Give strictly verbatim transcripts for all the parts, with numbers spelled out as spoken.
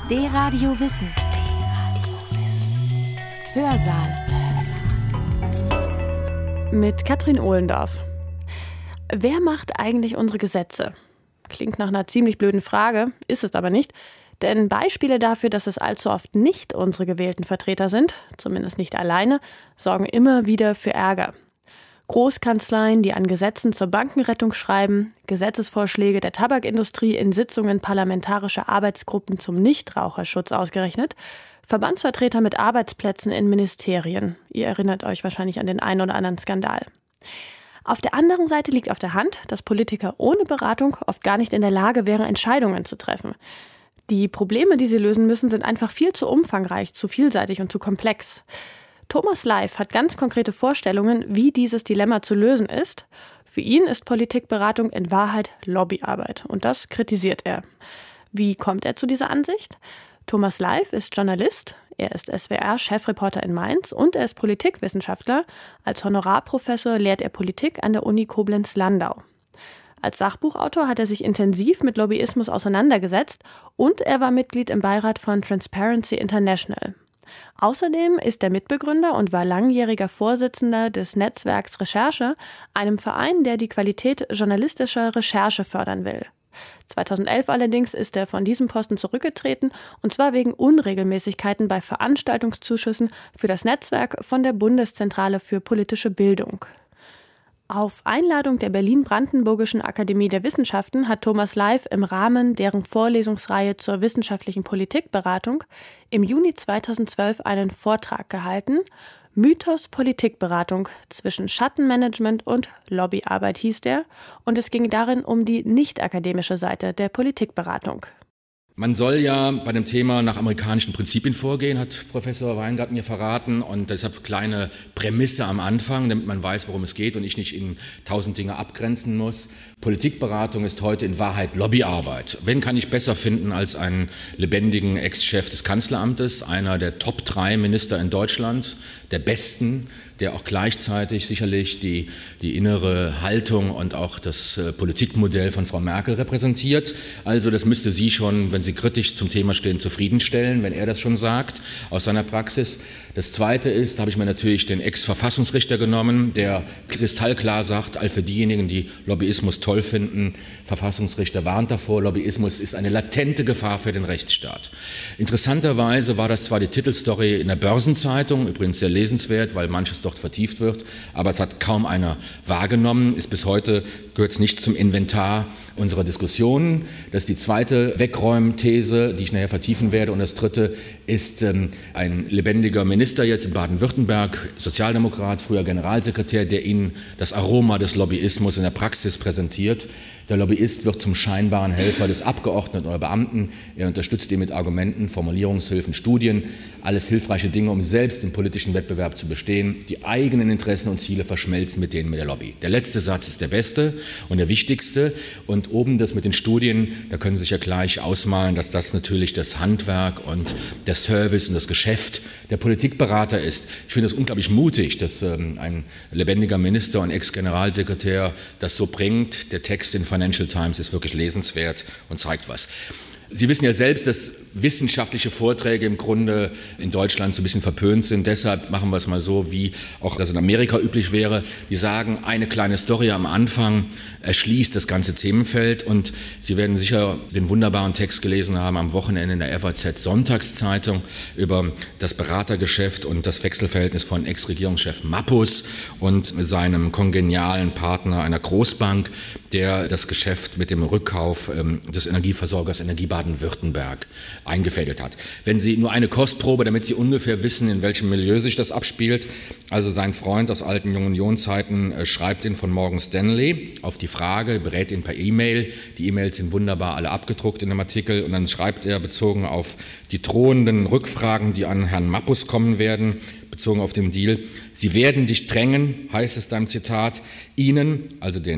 D-Radio Wissen. Hörsaal. Mit Katrin Ohlendorf. Wer macht eigentlich unsere Gesetze? Klingt nach einer ziemlich blöden Frage, ist es aber nicht. Denn Beispiele dafür, dass es allzu oft nicht unsere gewählten Vertreter sind, zumindest nicht alleine, sorgen immer wieder für Ärger. Großkanzleien, die an Gesetzen zur Bankenrettung schreiben, Gesetzesvorschläge der Tabakindustrie in Sitzungen parlamentarischer Arbeitsgruppen zum Nichtraucherschutz ausgerechnet, Verbandsvertreter mit Arbeitsplätzen in Ministerien. Ihr erinnert euch wahrscheinlich an den einen oder anderen Skandal. Auf der anderen Seite liegt auf der Hand, dass Politiker ohne Beratung oft gar nicht in der Lage wären, Entscheidungen zu treffen. Die Probleme, die sie lösen müssen, sind einfach viel zu umfangreich, zu vielseitig und zu komplex. Thomas Leif hat ganz konkrete Vorstellungen, wie dieses Dilemma zu lösen ist. Für ihn ist Politikberatung in Wahrheit Lobbyarbeit und das kritisiert er. Wie kommt er zu dieser Ansicht? Thomas Leif ist Journalist, er ist S W R-Chefreporter in Mainz und er ist Politikwissenschaftler. Als Honorarprofessor lehrt er Politik an der Uni Koblenz-Landau. Als Sachbuchautor hat er sich intensiv mit Lobbyismus auseinandergesetzt und er war Mitglied im Beirat von Transparency International. Außerdem ist er Mitbegründer und war langjähriger Vorsitzender des Netzwerks Recherche, einem Verein, der die Qualität journalistischer Recherche fördern will. zweitausendelf allerdings ist er von diesem Posten zurückgetreten, und zwar wegen Unregelmäßigkeiten bei Veranstaltungszuschüssen für das Netzwerk von der Bundeszentrale für politische Bildung. Auf Einladung der Berlin-Brandenburgischen Akademie der Wissenschaften hat Thomas Leif im Rahmen deren Vorlesungsreihe zur wissenschaftlichen Politikberatung im Juni zweitausendzwölf einen Vortrag gehalten. Mythos Politikberatung zwischen Schattenmanagement und Lobbyarbeit hieß der, und es ging darin um die nicht-akademische Seite der Politikberatung. Man soll ja bei dem Thema nach amerikanischen Prinzipien vorgehen, hat Professor Weingart mir verraten, und deshalb kleine Prämisse am Anfang, damit man weiß, worum es geht und ich nicht in tausend Dinge abgrenzen muss. Politikberatung ist heute in Wahrheit Lobbyarbeit. Wen kann ich besser finden als einen lebendigen Ex-Chef des Kanzleramtes, einer der Top drei Minister in Deutschland, der besten, der auch gleichzeitig sicherlich die, die innere Haltung und auch das äh, Politikmodell von Frau Merkel repräsentiert. Also das müsste sie schon, wenn Sie kritisch zum Thema stehen, zufriedenstellen, wenn er das schon sagt, aus seiner Praxis. Das Zweite ist, da habe ich mir natürlich den Ex-Verfassungsrichter genommen, der kristallklar sagt, all für diejenigen, die Lobbyismus toll finden, Verfassungsrichter warnt davor, Lobbyismus ist eine latente Gefahr für den Rechtsstaat. Interessanterweise war das zwar die Titelstory in der Börsenzeitung, übrigens sehr lesenswert, weil manches dort vertieft wird, aber es hat kaum einer wahrgenommen, ist bis heute, gehört es nicht zum Inventar unserer Diskussionen. Das ist die zweite Wegräumthese, die ich nachher vertiefen werde. Und das dritte ist ähm, ein lebendiger Minister jetzt in Baden-Württemberg, Sozialdemokrat, früher Generalsekretär, der Ihnen das Aroma des Lobbyismus in der Praxis präsentiert. Der Lobbyist wird zum scheinbaren Helfer des Abgeordneten oder Beamten. Er unterstützt ihn mit Argumenten, Formulierungshilfen, Studien, alles hilfreiche Dinge, um selbst im politischen Wettbewerb zu bestehen. Die eigenen Interessen und Ziele verschmelzen mit denen mit der Lobby. Der letzte Satz ist der beste und der wichtigste. Und oben das mit den Studien, da können Sie sich ja gleich ausmalen, dass das natürlich das Handwerk und der Service und das Geschäft der Politikberater ist. Ich finde es unglaublich mutig, dass ähm, ein lebendiger Minister und Ex-Generalsekretär das so bringt. Der Text in Financial Times ist wirklich lesenswert und zeigt was. Sie wissen ja selbst, dass wissenschaftliche Vorträge im Grunde in Deutschland so ein bisschen verpönt sind. Deshalb machen wir es mal so, wie auch das in Amerika üblich wäre. Die sagen, eine kleine Story am Anfang erschließt das ganze Themenfeld. Und Sie werden sicher den wunderbaren Text gelesen haben am Wochenende in der F A Z Sonntagszeitung über das Beratergeschäft und das Wechselverhältnis von Ex-Regierungschef Mappus und seinem kongenialen Partner einer Großbank, der das Geschäft mit dem Rückkauf ähm, des Energieversorgers Energie Baden-Württemberg eingefädelt hat. Wenn Sie nur eine Kostprobe, damit Sie ungefähr wissen, in welchem Milieu sich das abspielt. Also sein Freund aus alten Jungen Union-Zeiten äh, schreibt ihn von Morgan Stanley auf die Frage, berät ihn per E-Mail. Die E-Mails sind wunderbar alle abgedruckt in dem Artikel. Und dann schreibt er, bezogen auf die drohenden Rückfragen, die an Herrn Mappus kommen werden, bezogen auf den Deal: Sie werden dich drängen, heißt es dann, Zitat, Ihnen, also den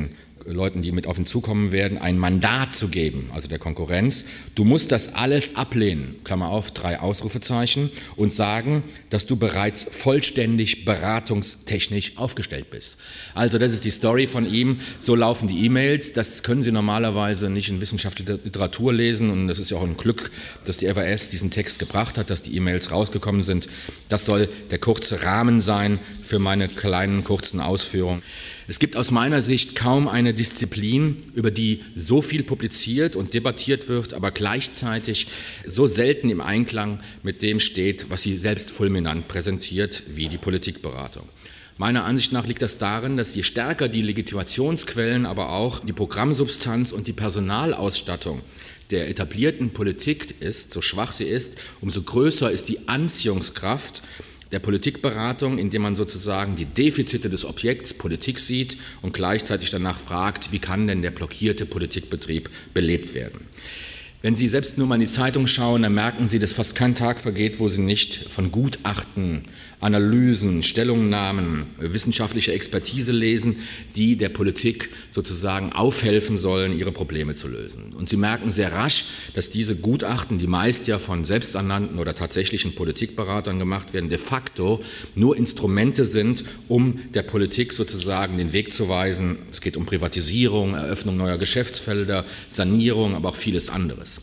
Leuten, die mit auf ihn zukommen werden, ein Mandat zu geben, also der Konkurrenz. Du musst das alles ablehnen, Klammer auf, drei Ausrufezeichen, und sagen, dass du bereits vollständig beratungstechnisch aufgestellt bist. Also das ist die Story von ihm, so laufen die E-Mails, das können Sie normalerweise nicht in wissenschaftlicher Literatur lesen und das ist ja auch ein Glück, dass die F A S diesen Text gebracht hat, dass die E-Mails rausgekommen sind. Das soll der kurze Rahmen sein für meine kleinen, kurzen Ausführungen. Es gibt aus meiner Sicht kaum eine Disziplin, über die so viel publiziert und debattiert wird, aber gleichzeitig so selten im Einklang mit dem steht, was sie selbst fulminant präsentiert, wie die Politikberatung. Meiner Ansicht nach liegt das darin, dass je stärker die Legitimationsquellen, aber auch die Programmsubstanz und die Personalausstattung der etablierten Politik ist, so schwach sie ist, umso größer ist die Anziehungskraft der Politikberatung, indem man sozusagen die Defizite des Objekts Politik sieht und gleichzeitig danach fragt, wie kann denn der blockierte Politikbetrieb belebt werden. Wenn Sie selbst nur mal in die Zeitung schauen, dann merken Sie, dass fast kein Tag vergeht, wo Sie nicht von Gutachten, Analysen, Stellungnahmen, wissenschaftlicher Expertise lesen, die der Politik sozusagen aufhelfen sollen, ihre Probleme zu lösen. Und Sie merken sehr rasch, dass diese Gutachten, die meist ja von selbsternannten oder tatsächlichen Politikberatern gemacht werden, de facto nur Instrumente sind, um der Politik sozusagen den Weg zu weisen. Es geht um Privatisierung, Eröffnung neuer Geschäftsfelder, Sanierung, aber auch vieles anderes.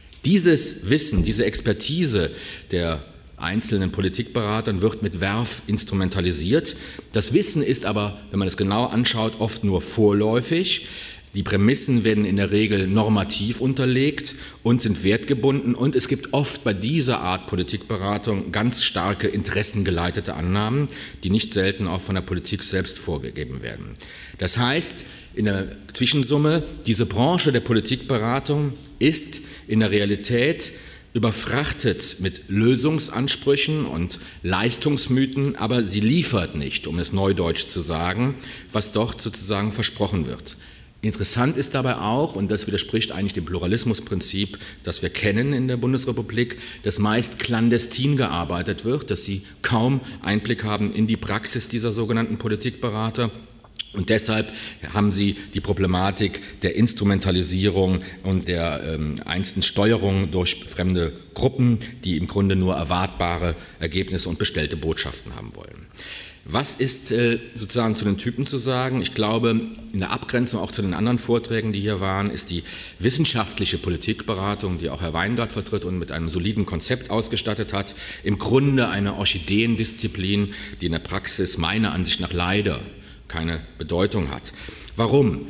Dieses Wissen, diese Expertise der einzelnen Politikberatern wird mit Verve instrumentalisiert. Das Wissen ist aber, wenn man es genau anschaut, oft nur vorläufig. Die Prämissen werden in der Regel normativ unterlegt und sind wertgebunden. Und es gibt oft bei dieser Art Politikberatung ganz starke interessengeleitete Annahmen, die nicht selten auch von der Politik selbst vorgegeben werden. Das heißt, in der Zwischensumme, diese Branche der Politikberatung ist in der Realität überfrachtet mit Lösungsansprüchen und Leistungsmythen, aber sie liefert nicht, um es neudeutsch zu sagen, was dort sozusagen versprochen wird. Interessant ist dabei auch, und das widerspricht eigentlich dem Pluralismusprinzip, das wir kennen in der Bundesrepublik, dass meist clandestin gearbeitet wird, dass sie kaum Einblick haben in die Praxis dieser sogenannten Politikberater. Und deshalb haben Sie die Problematik der Instrumentalisierung und der ähm, einzelnen Steuerung durch fremde Gruppen, die im Grunde nur erwartbare Ergebnisse und bestellte Botschaften haben wollen. Was ist äh, sozusagen zu den Typen zu sagen? Ich glaube, in der Abgrenzung auch zu den anderen Vorträgen, die hier waren, ist die wissenschaftliche Politikberatung, die auch Herr Weingart vertritt und mit einem soliden Konzept ausgestattet hat, im Grunde eine Orchideendisziplin, die in der Praxis meiner Ansicht nach leider keine Bedeutung hat. Warum?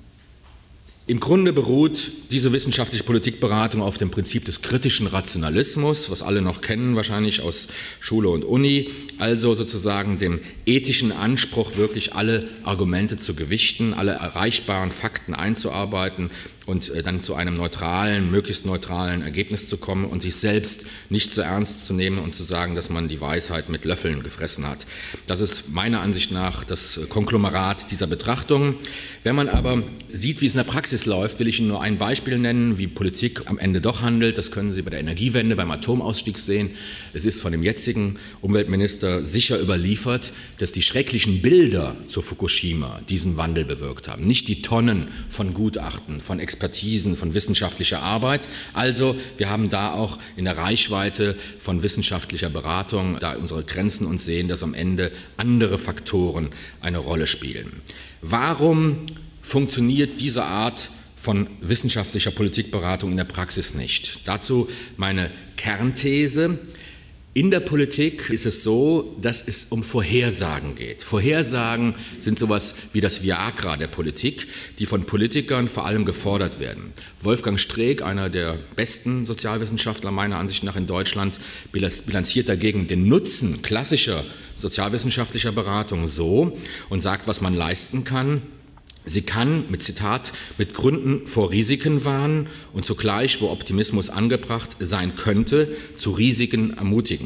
Im Grunde beruht diese wissenschaftliche Politikberatung auf dem Prinzip des kritischen Rationalismus, was alle noch kennen, wahrscheinlich aus Schule und Uni, also sozusagen dem ethischen Anspruch, wirklich alle Argumente zu gewichten, alle erreichbaren Fakten einzuarbeiten und dann zu einem neutralen, möglichst neutralen Ergebnis zu kommen und sich selbst nicht so ernst zu nehmen und zu sagen, dass man die Weisheit mit Löffeln gefressen hat. Das ist meiner Ansicht nach das Konglomerat dieser Betrachtungen. Wenn man aber sieht, wie es in der Praxis läuft, will ich Ihnen nur ein Beispiel nennen, wie Politik am Ende doch handelt. Das können Sie bei der Energiewende, beim Atomausstieg sehen. Es ist von dem jetzigen Umweltminister sicher überliefert, dass die schrecklichen Bilder zu Fukushima diesen Wandel bewirkt haben. Nicht die Tonnen von Gutachten, von Expertisen, von wissenschaftlicher Arbeit. Also wir haben da auch in der Reichweite von wissenschaftlicher Beratung da unsere Grenzen und sehen, dass am Ende andere Faktoren eine Rolle spielen. Warum funktioniert diese Art von wissenschaftlicher Politikberatung in der Praxis nicht? Dazu meine Kernthese. In der Politik ist es so, dass es um Vorhersagen geht. Vorhersagen sind sowas wie das Viagra der Politik, die von Politikern vor allem gefordert werden. Wolfgang Streeck, einer der besten Sozialwissenschaftler meiner Ansicht nach in Deutschland, bilanziert dagegen den Nutzen klassischer sozialwissenschaftlicher Beratung so und sagt, was man leisten kann. Sie kann, mit Zitat, mit Gründen vor Risiken warnen und zugleich, wo Optimismus angebracht sein könnte, zu Risiken ermutigen.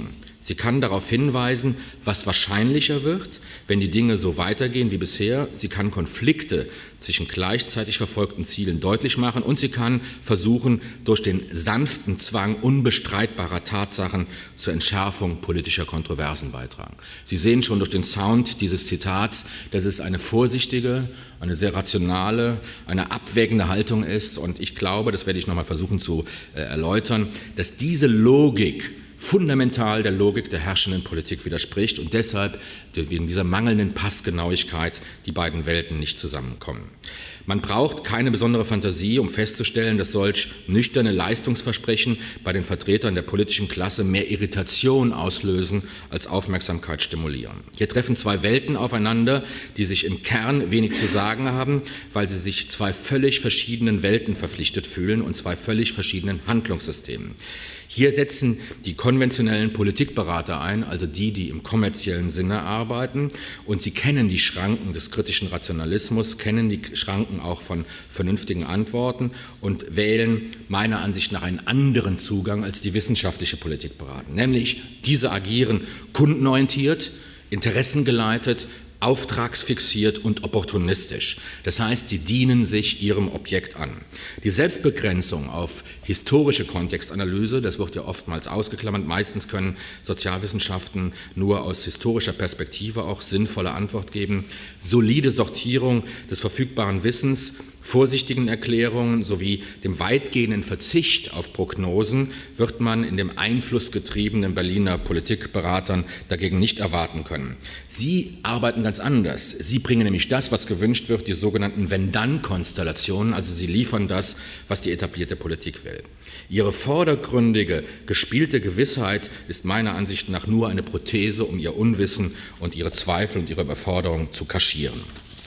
Sie kann darauf hinweisen, was wahrscheinlicher wird, wenn die Dinge so weitergehen wie bisher. Sie kann Konflikte zwischen gleichzeitig verfolgten Zielen deutlich machen und sie kann versuchen, durch den sanften Zwang unbestreitbarer Tatsachen zur Entschärfung politischer Kontroversen beitragen. Sie sehen schon durch den Sound dieses Zitats, dass es eine vorsichtige, eine sehr rationale, eine abwägende Haltung ist. Und ich glaube, das werde ich noch mal versuchen zu äh, erläutern, dass diese Logik fundamental der Logik der herrschenden Politik widerspricht und deshalb wegen dieser mangelnden Passgenauigkeit die beiden Welten nicht zusammenkommen. Man braucht keine besondere Fantasie, um festzustellen, dass solch nüchterne Leistungsversprechen bei den Vertretern der politischen Klasse mehr Irritation auslösen als Aufmerksamkeit stimulieren. Hier treffen zwei Welten aufeinander, die sich im Kern wenig zu sagen haben, weil sie sich zwei völlig verschiedenen Welten verpflichtet fühlen und zwei völlig verschiedenen Handlungssystemen. Hier setzen die konventionellen Politikberater ein, also die, die im kommerziellen Sinne arbeiten, und sie kennen die Schranken des kritischen Rationalismus, kennen die Schranken auch von vernünftigen Antworten und wählen meiner Ansicht nach einen anderen Zugang als die wissenschaftliche Politikberater. Nämlich, diese agieren kundenorientiert, interessengeleitet, auftragsfixiert und opportunistisch. Das heißt, sie dienen sich ihrem Objekt an. Die Selbstbegrenzung auf historische Kontextanalyse, das wird ja oftmals ausgeklammert, meistens können Sozialwissenschaften nur aus historischer Perspektive auch sinnvolle Antwort geben. Solide Sortierung des verfügbaren Wissens, vorsichtigen Erklärungen sowie dem weitgehenden Verzicht auf Prognosen wird man in dem einflussgetriebenen Berliner Politikberatern dagegen nicht erwarten können. Sie arbeiten ganz anders. Sie bringen nämlich das, was gewünscht wird, die sogenannten Wenn-Dann-Konstellationen, also sie liefern das, was die etablierte Politik will. Ihre vordergründige, gespielte Gewissheit ist meiner Ansicht nach nur eine Prothese, um ihr Unwissen und ihre Zweifel und ihre Überforderung zu kaschieren.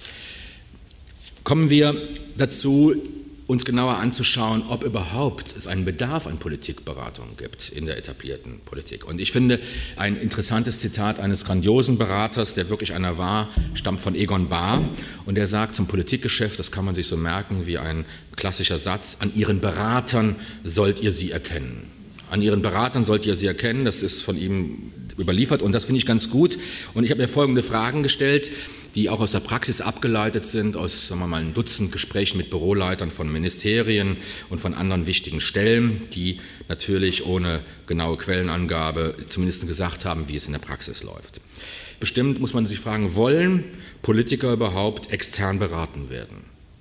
Kommen wir dazu, uns genauer anzuschauen, ob überhaupt es einen Bedarf an Politikberatung gibt in der etablierten Politik. Und ich finde, ein interessantes Zitat eines grandiosen Beraters, der wirklich einer war, stammt von Egon Bahr. Und der sagt zum Politikgeschäft, das kann man sich so merken wie ein klassischer Satz, an Ihren Beratern sollt ihr sie erkennen. An Ihren Beratern sollt ihr sie erkennen, das ist von ihm überliefert und das finde ich ganz gut. Und ich habe mir folgende Fragen gestellt, die auch aus der Praxis abgeleitet sind, aus sagen wir mal, ein Dutzend Gesprächen mit Büroleitern von Ministerien und von anderen wichtigen Stellen, die natürlich ohne genaue Quellenangabe zumindest gesagt haben, wie es in der Praxis läuft. Bestimmt muss man sich fragen, wollen Politiker überhaupt extern beraten werden?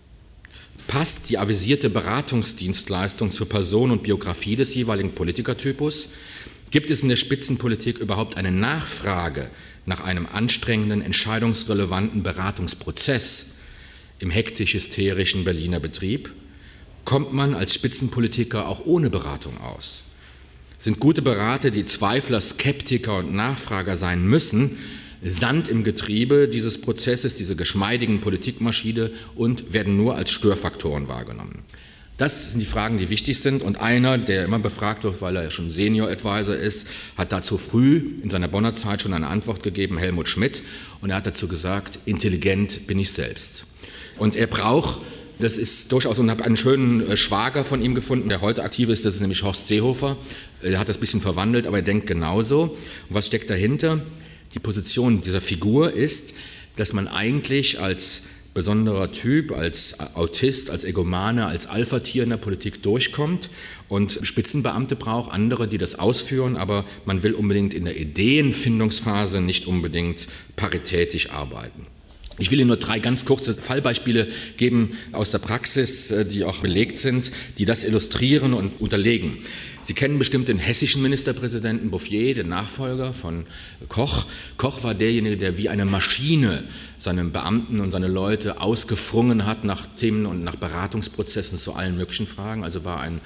Passt die avisierte Beratungsdienstleistung zur Person und Biografie des jeweiligen Politikertypus? Gibt es in der Spitzenpolitik überhaupt eine Nachfrage nach einem anstrengenden, entscheidungsrelevanten Beratungsprozess im hektisch-hysterischen Berliner Betrieb? Kommt man als Spitzenpolitiker auch ohne Beratung aus? Sind gute Berater, die Zweifler, Skeptiker und Nachfrager sein müssen, Sand im Getriebe dieses Prozesses, diese geschmeidigen Politikmaschine und werden nur als Störfaktoren wahrgenommen? Das sind die Fragen, die wichtig sind. Und einer, der immer befragt wird, weil er ja schon Senior Advisor ist, hat dazu früh in seiner Bonner Zeit schon eine Antwort gegeben, Helmut Schmidt. Und er hat dazu gesagt, intelligent bin ich selbst. Und er braucht, das ist durchaus, und ich habe einen schönen Schwager von ihm gefunden, der heute aktiv ist, das ist nämlich Horst Seehofer. Er hat das ein bisschen verwandelt, aber er denkt genauso. Und was steckt dahinter? Die Position dieser Figur ist, dass man eigentlich als besonderer Typ, als Autist, als Egomane, als Alpha-Tier in der Politik durchkommt und Spitzenbeamte braucht, andere, die das ausführen, aber man will unbedingt in der Ideenfindungsphase nicht unbedingt paritätisch arbeiten. Ich will Ihnen nur drei ganz kurze Fallbeispiele geben aus der Praxis, die auch belegt sind, die das illustrieren und unterlegen. Sie kennen bestimmt den hessischen Ministerpräsidenten Bouffier, den Nachfolger von Koch. Koch war derjenige, der wie eine Maschine seine Beamten und seine Leute ausgefrungen hat nach Themen und nach Beratungsprozessen zu allen möglichen Fragen. Also war ein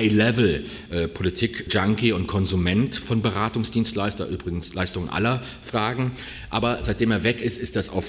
High-Level-Politik-Junkie und Konsument von Beratungsdienstleister, übrigens Leistungen aller Fragen. Aber seitdem er weg ist, ist das auf Null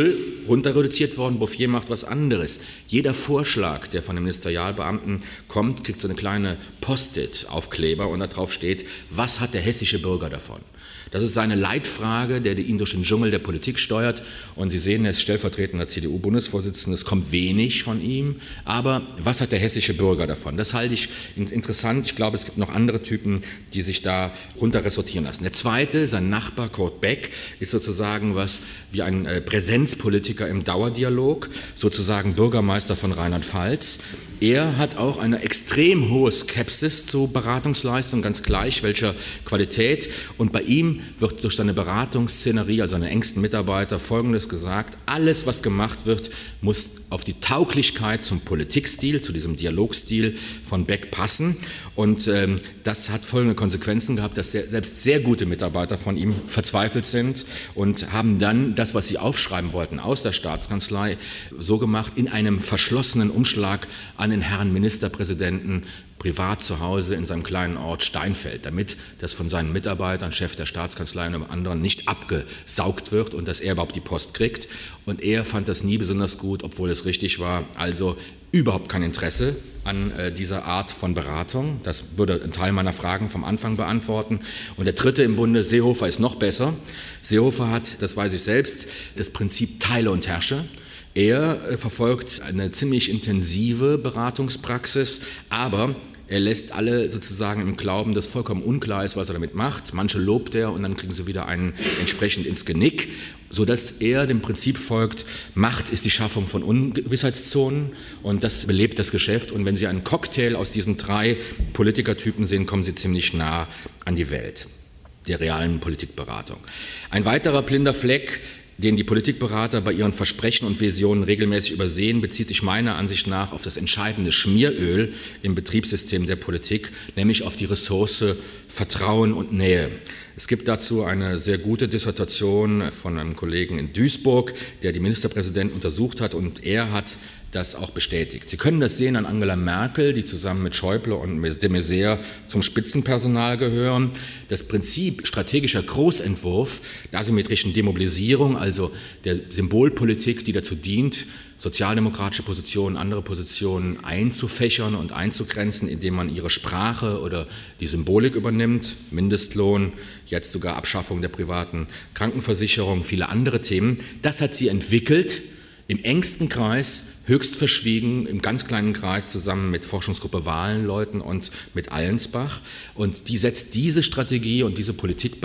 Null runter reduziert worden, Bouffier macht was anderes. Jeder Vorschlag, der von den Ministerialbeamten kommt, kriegt so eine kleine Post-it-Aufkleber und da drauf steht, was hat der hessische Bürger davon? Das ist seine Leitfrage, der ihn durch den Dschungel der Politik steuert. Und Sie sehen, er ist stellvertretender C D U-Bundesvorsitzender. Es kommt wenig von ihm. Aber was hat der hessische Bürger davon? Das halte ich interessant. Ich glaube, es gibt noch andere Typen, die sich da runter ressortieren lassen. Der zweite, sein Nachbar Kurt Beck, ist sozusagen was wie ein Präsenzpolitiker im Dauerdialog, sozusagen Bürgermeister von Rheinland-Pfalz. Er hat auch eine extrem hohe Skepsis zu Beratungsleistung, ganz gleich welcher Qualität. Und bei ihm wird durch seine Beratungsszenerie, also seine engsten Mitarbeiter, Folgendes gesagt: Alles, was gemacht wird, muss auf die Tauglichkeit zum Politikstil, zu diesem Dialogstil von Beck passen. Und ähm, das hat folgende Konsequenzen gehabt, dass sehr, selbst sehr gute Mitarbeiter von ihm verzweifelt sind und haben dann das, was sie aufschreiben wollten aus der Staatskanzlei, so gemacht, in einem verschlossenen Umschlag an den Herrn Ministerpräsidenten privat zu Hause in seinem kleinen Ort Steinfeld, damit das von seinen Mitarbeitern, Chef der Staatskanzlei und anderen nicht abgesaugt wird und dass er überhaupt die Post kriegt. Und er fand das nie besonders gut, obwohl es richtig war. Also überhaupt kein Interesse an äh, dieser Art von Beratung. Das würde einen Teil meiner Fragen vom Anfang beantworten. Und der dritte im Bunde, Seehofer, ist noch besser. Seehofer hat, das weiß ich selbst, das Prinzip Teile und Herrsche. Er äh, verfolgt eine ziemlich intensive Beratungspraxis, aber er lässt alle sozusagen im Glauben, dass vollkommen unklar ist, was er damit macht. Manche lobt er und dann kriegen sie wieder einen entsprechend ins Genick, sodass er dem Prinzip folgt, Macht ist die Schaffung von Ungewissheitszonen und das belebt das Geschäft. Und wenn Sie einen Cocktail aus diesen drei Politikertypen sehen, kommen Sie ziemlich nah an die Welt der realen Politikberatung. Ein weiterer blinder Fleck, den die Politikberater bei ihren Versprechen und Visionen regelmäßig übersehen, bezieht sich meiner Ansicht nach auf das entscheidende Schmieröl im Betriebssystem der Politik, nämlich auf die Ressource Vertrauen und Nähe. Es gibt dazu eine sehr gute Dissertation von einem Kollegen in Duisburg, der die Ministerpräsidenten untersucht hat, und er hat das auch bestätigt. Sie können das sehen an Angela Merkel, die zusammen mit Schäuble und de Maizière zum Spitzenpersonal gehören. Das Prinzip strategischer Großentwurf der asymmetrischen Demobilisierung, also der Symbolpolitik, die dazu dient, sozialdemokratische Positionen, andere Positionen einzufächern und einzugrenzen, indem man ihre Sprache oder die Symbolik übernimmt, Mindestlohn, jetzt sogar Abschaffung der privaten Krankenversicherung, viele andere Themen. Das hat sie entwickelt, im engsten Kreis, höchst verschwiegen, im ganz kleinen Kreis zusammen mit Forschungsgruppe Wahlenleuten und mit Allensbach. Und die setzt diese Strategie und diese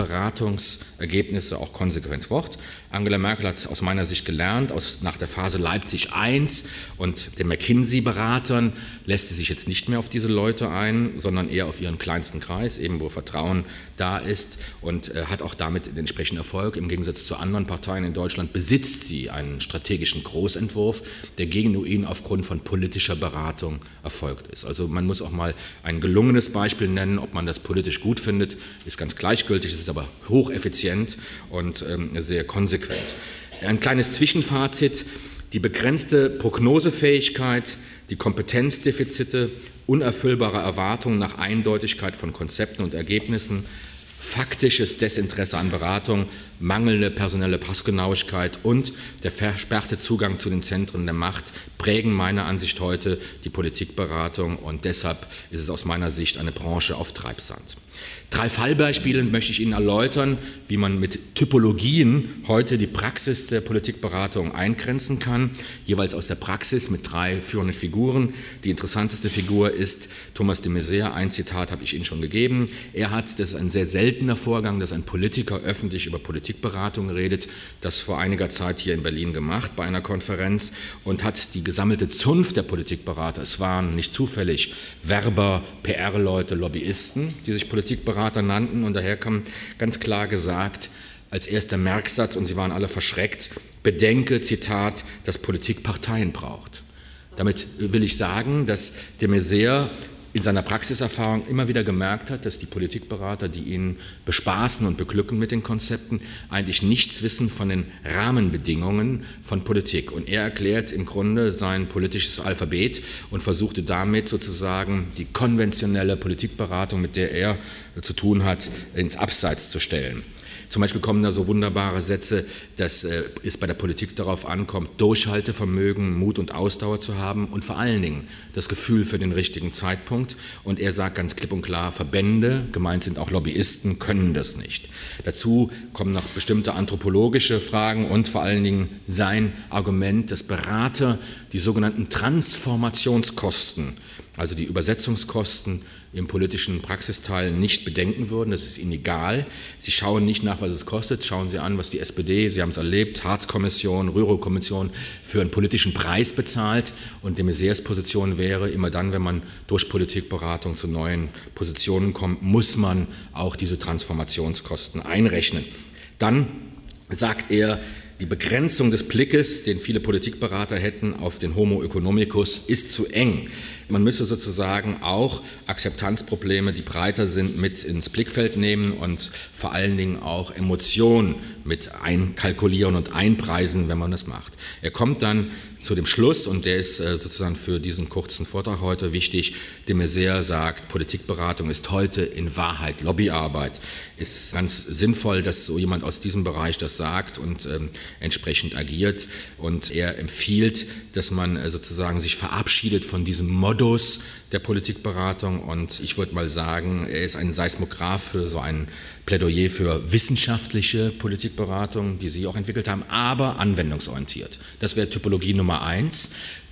Politikberatungsergebnisse auch konsequent fort. Angela Merkel hat aus meiner Sicht gelernt, aus, nach der Phase Leipzig eins und den McKinsey-Beratern lässt sie sich jetzt nicht mehr auf diese Leute ein, sondern eher auf ihren kleinsten Kreis, eben wo Vertrauen da ist, und äh, hat auch damit den entsprechenden Erfolg. Im Gegensatz zu anderen Parteien in Deutschland besitzt sie einen strategischen Großentwurf, der gegen ihn aufgrund von politischer Beratung erfolgt ist. Also man muss auch mal ein gelungenes Beispiel nennen, ob man das politisch gut findet, ist ganz gleichgültig, es ist aber hocheffizient und ähm, sehr konsequent. Ein kleines Zwischenfazit: Die begrenzte Prognosefähigkeit, die Kompetenzdefizite, unerfüllbare Erwartungen nach Eindeutigkeit von Konzepten und Ergebnissen, faktisches Desinteresse an Beratung, mangelnde personelle Passgenauigkeit und der versperrte Zugang zu den Zentren der Macht prägen meiner Ansicht heute die Politikberatung, und deshalb ist es aus meiner Sicht eine Branche auf Treibsand. Drei Fallbeispiele möchte ich Ihnen erläutern, wie man mit Typologien heute die Praxis der Politikberatung eingrenzen kann, jeweils aus der Praxis mit drei führenden Figuren. Die interessanteste Figur ist Thomas de Maizière. Ein Zitat habe ich Ihnen schon gegeben. Er hat, das ist ein sehr seltener Vorgang, dass ein Politiker öffentlich über Politikberatung redet, das vor einiger Zeit hier in Berlin gemacht bei einer Konferenz, und hat die gesammelte Zunft der Politikberater, es waren nicht zufällig Werber, P R-Leute, Lobbyisten, die sich Politikberater nannten, und daher kam ganz klar gesagt, als erster Merksatz, und sie waren alle verschreckt: Bedenke, Zitat, dass Politik Parteien braucht. Damit will ich sagen, dass de Maizière in seiner Praxiserfahrung immer wieder gemerkt hat, dass die Politikberater, die ihn bespaßen und beglücken mit den Konzepten, eigentlich nichts wissen von den Rahmenbedingungen von Politik. Und er erklärt im Grunde sein politisches Alphabet und versuchte damit sozusagen die konventionelle Politikberatung, mit der er zu tun hat, ins Abseits zu stellen. Zum Beispiel kommen da so wunderbare Sätze, dass äh, es bei der Politik darauf ankommt, Durchhaltevermögen, Mut und Ausdauer zu haben und vor allen Dingen das Gefühl für den richtigen Zeitpunkt. Und er sagt ganz klipp und klar, Verbände, gemeint sind auch Lobbyisten, können das nicht. Dazu kommen noch bestimmte anthropologische Fragen und vor allen Dingen sein Argument, dass Berater die sogenannten Transformationskosten, also die Übersetzungskosten im politischen Praxisteil, nicht bedenken würden. Das ist ihnen egal. Sie schauen nicht nach, was es kostet. Schauen Sie an, was die S P D, Sie haben es erlebt, Hartz-Kommission, Rürup-Kommission für einen politischen Preis bezahlt. Und de Maizières Position wäre, immer dann, wenn man durch Politikberatung zu neuen Positionen kommt, muss man auch diese Transformationskosten einrechnen. Dann sagt er, die Begrenzung des Blickes, den viele Politikberater hätten, auf den Homo economicus, ist zu eng. Man müsse sozusagen auch Akzeptanzprobleme, die breiter sind, mit ins Blickfeld nehmen und vor allen Dingen auch Emotionen mit einkalkulieren und einpreisen, wenn man das macht. Er kommt dann zu dem Schluss, und der ist sozusagen für diesen kurzen Vortrag heute wichtig, de Maizière sagt, Politikberatung ist heute in Wahrheit Lobbyarbeit. Ist ganz sinnvoll, dass so jemand aus diesem Bereich das sagt und ähm, entsprechend agiert. Und er empfiehlt, dass man äh, sozusagen sich verabschiedet von diesem Modus der Politikberatung. Und ich würde mal sagen, er ist ein Seismograph für so ein Plädoyer für wissenschaftliche Politikberatung, die Sie auch entwickelt haben, aber anwendungsorientiert. Das wäre Typologie Nummer eins.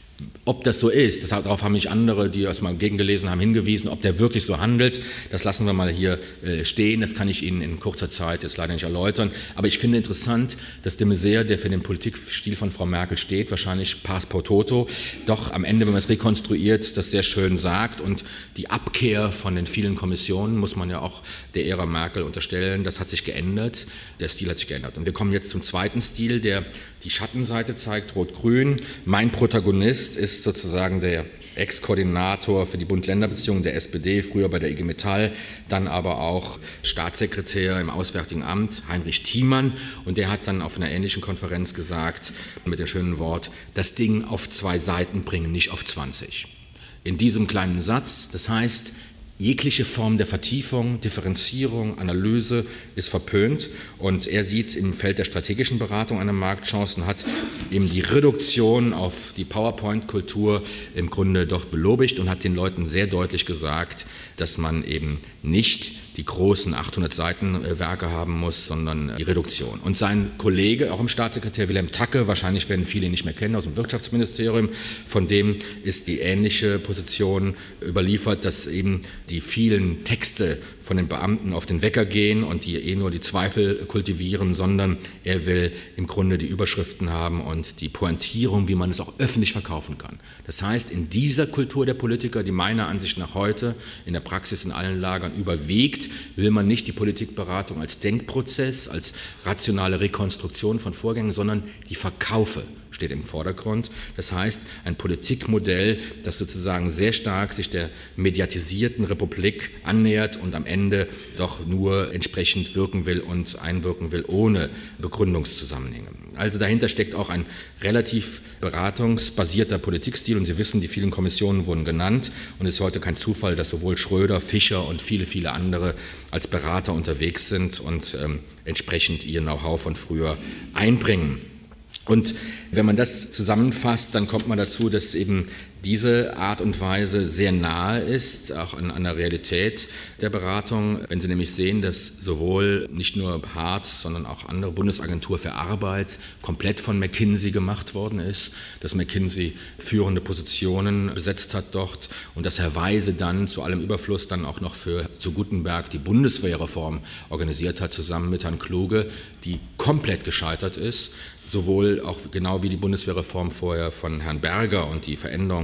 Ob das so ist, das, darauf haben mich andere, die das mal gegengelesen haben, hingewiesen, ob der wirklich so handelt, das lassen wir mal hier äh, stehen, das kann ich Ihnen in kurzer Zeit jetzt leider nicht erläutern, aber ich finde interessant, dass de Maizière, der für den Politikstil von Frau Merkel steht, wahrscheinlich pars pro toto, doch am Ende, wenn man es rekonstruiert, das sehr schön sagt, und die Abkehr von den vielen Kommissionen, muss man ja auch der Ära Merkel unterstellen, das hat sich geändert, der Stil hat sich geändert. Und wir kommen jetzt zum zweiten Stil, der die Schattenseite zeigt, Rot-Grün. Mein Protagonist ist sozusagen der Ex-Koordinator für die Bund-Länder-Beziehungen der S P D, früher bei der I G Metall, dann aber auch Staatssekretär im Auswärtigen Amt, Heinrich Thiemann. Und der hat dann auf einer ähnlichen Konferenz gesagt, mit dem schönen Wort, das Ding auf zwei Seiten bringen, nicht auf zwanzig. In diesem kleinen Satz, das heißt, jegliche Form der Vertiefung, Differenzierung, Analyse ist verpönt, und er sieht im Feld der strategischen Beratung eine Marktchance und hat eben die Reduktion auf die PowerPoint-Kultur im Grunde doch belobigt und hat den Leuten sehr deutlich gesagt, dass man eben nicht die großen achthundert Seiten Werke haben muss, sondern die Reduktion. Und sein Kollege, auch im Staatssekretär Wilhelm Tacke, wahrscheinlich werden viele ihn nicht mehr kennen, aus dem Wirtschaftsministerium, von dem ist die ähnliche Position überliefert, dass eben die vielen Texte von den Beamten auf den Wecker gehen und die eh nur die Zweifel kultivieren, sondern er will im Grunde die Überschriften haben und die Pointierung, wie man es auch öffentlich verkaufen kann. Das heißt, in dieser Kultur der Politiker, die meiner Ansicht nach heute in der Praxis in allen Lagern überwiegt, will man nicht die Politikberatung als Denkprozess, als rationale Rekonstruktion von Vorgängen, sondern die Verkaufe steht im Vordergrund. Das heißt, ein Politikmodell, das sozusagen sehr stark sich der mediatisierten Republik annähert und am Ende doch nur entsprechend wirken will und einwirken will, ohne Begründungszusammenhänge. Also dahinter steckt auch ein relativ beratungsbasierter Politikstil, und Sie wissen, die vielen Kommissionen wurden genannt, und es ist heute kein Zufall, dass sowohl Schröder, Fischer und viele, viele andere als Berater unterwegs sind und ähm, entsprechend ihr Know-how von früher einbringen. Und wenn man das zusammenfasst, dann kommt man dazu, dass eben diese Art und Weise sehr nahe ist, auch an, an der Realität der Beratung. Wenn Sie nämlich sehen, dass sowohl nicht nur Hartz, sondern auch andere Bundesagentur für Arbeit komplett von McKinsey gemacht worden ist, dass McKinsey führende Positionen besetzt hat dort und dass Herr Weise dann zu allem Überfluss dann auch noch für zu Gutenberg die Bundeswehrreform organisiert hat, zusammen mit Herrn Kluge, die komplett gescheitert ist, sowohl auch genau wie die Bundeswehrreform vorher von Herrn Berger und die Veränderung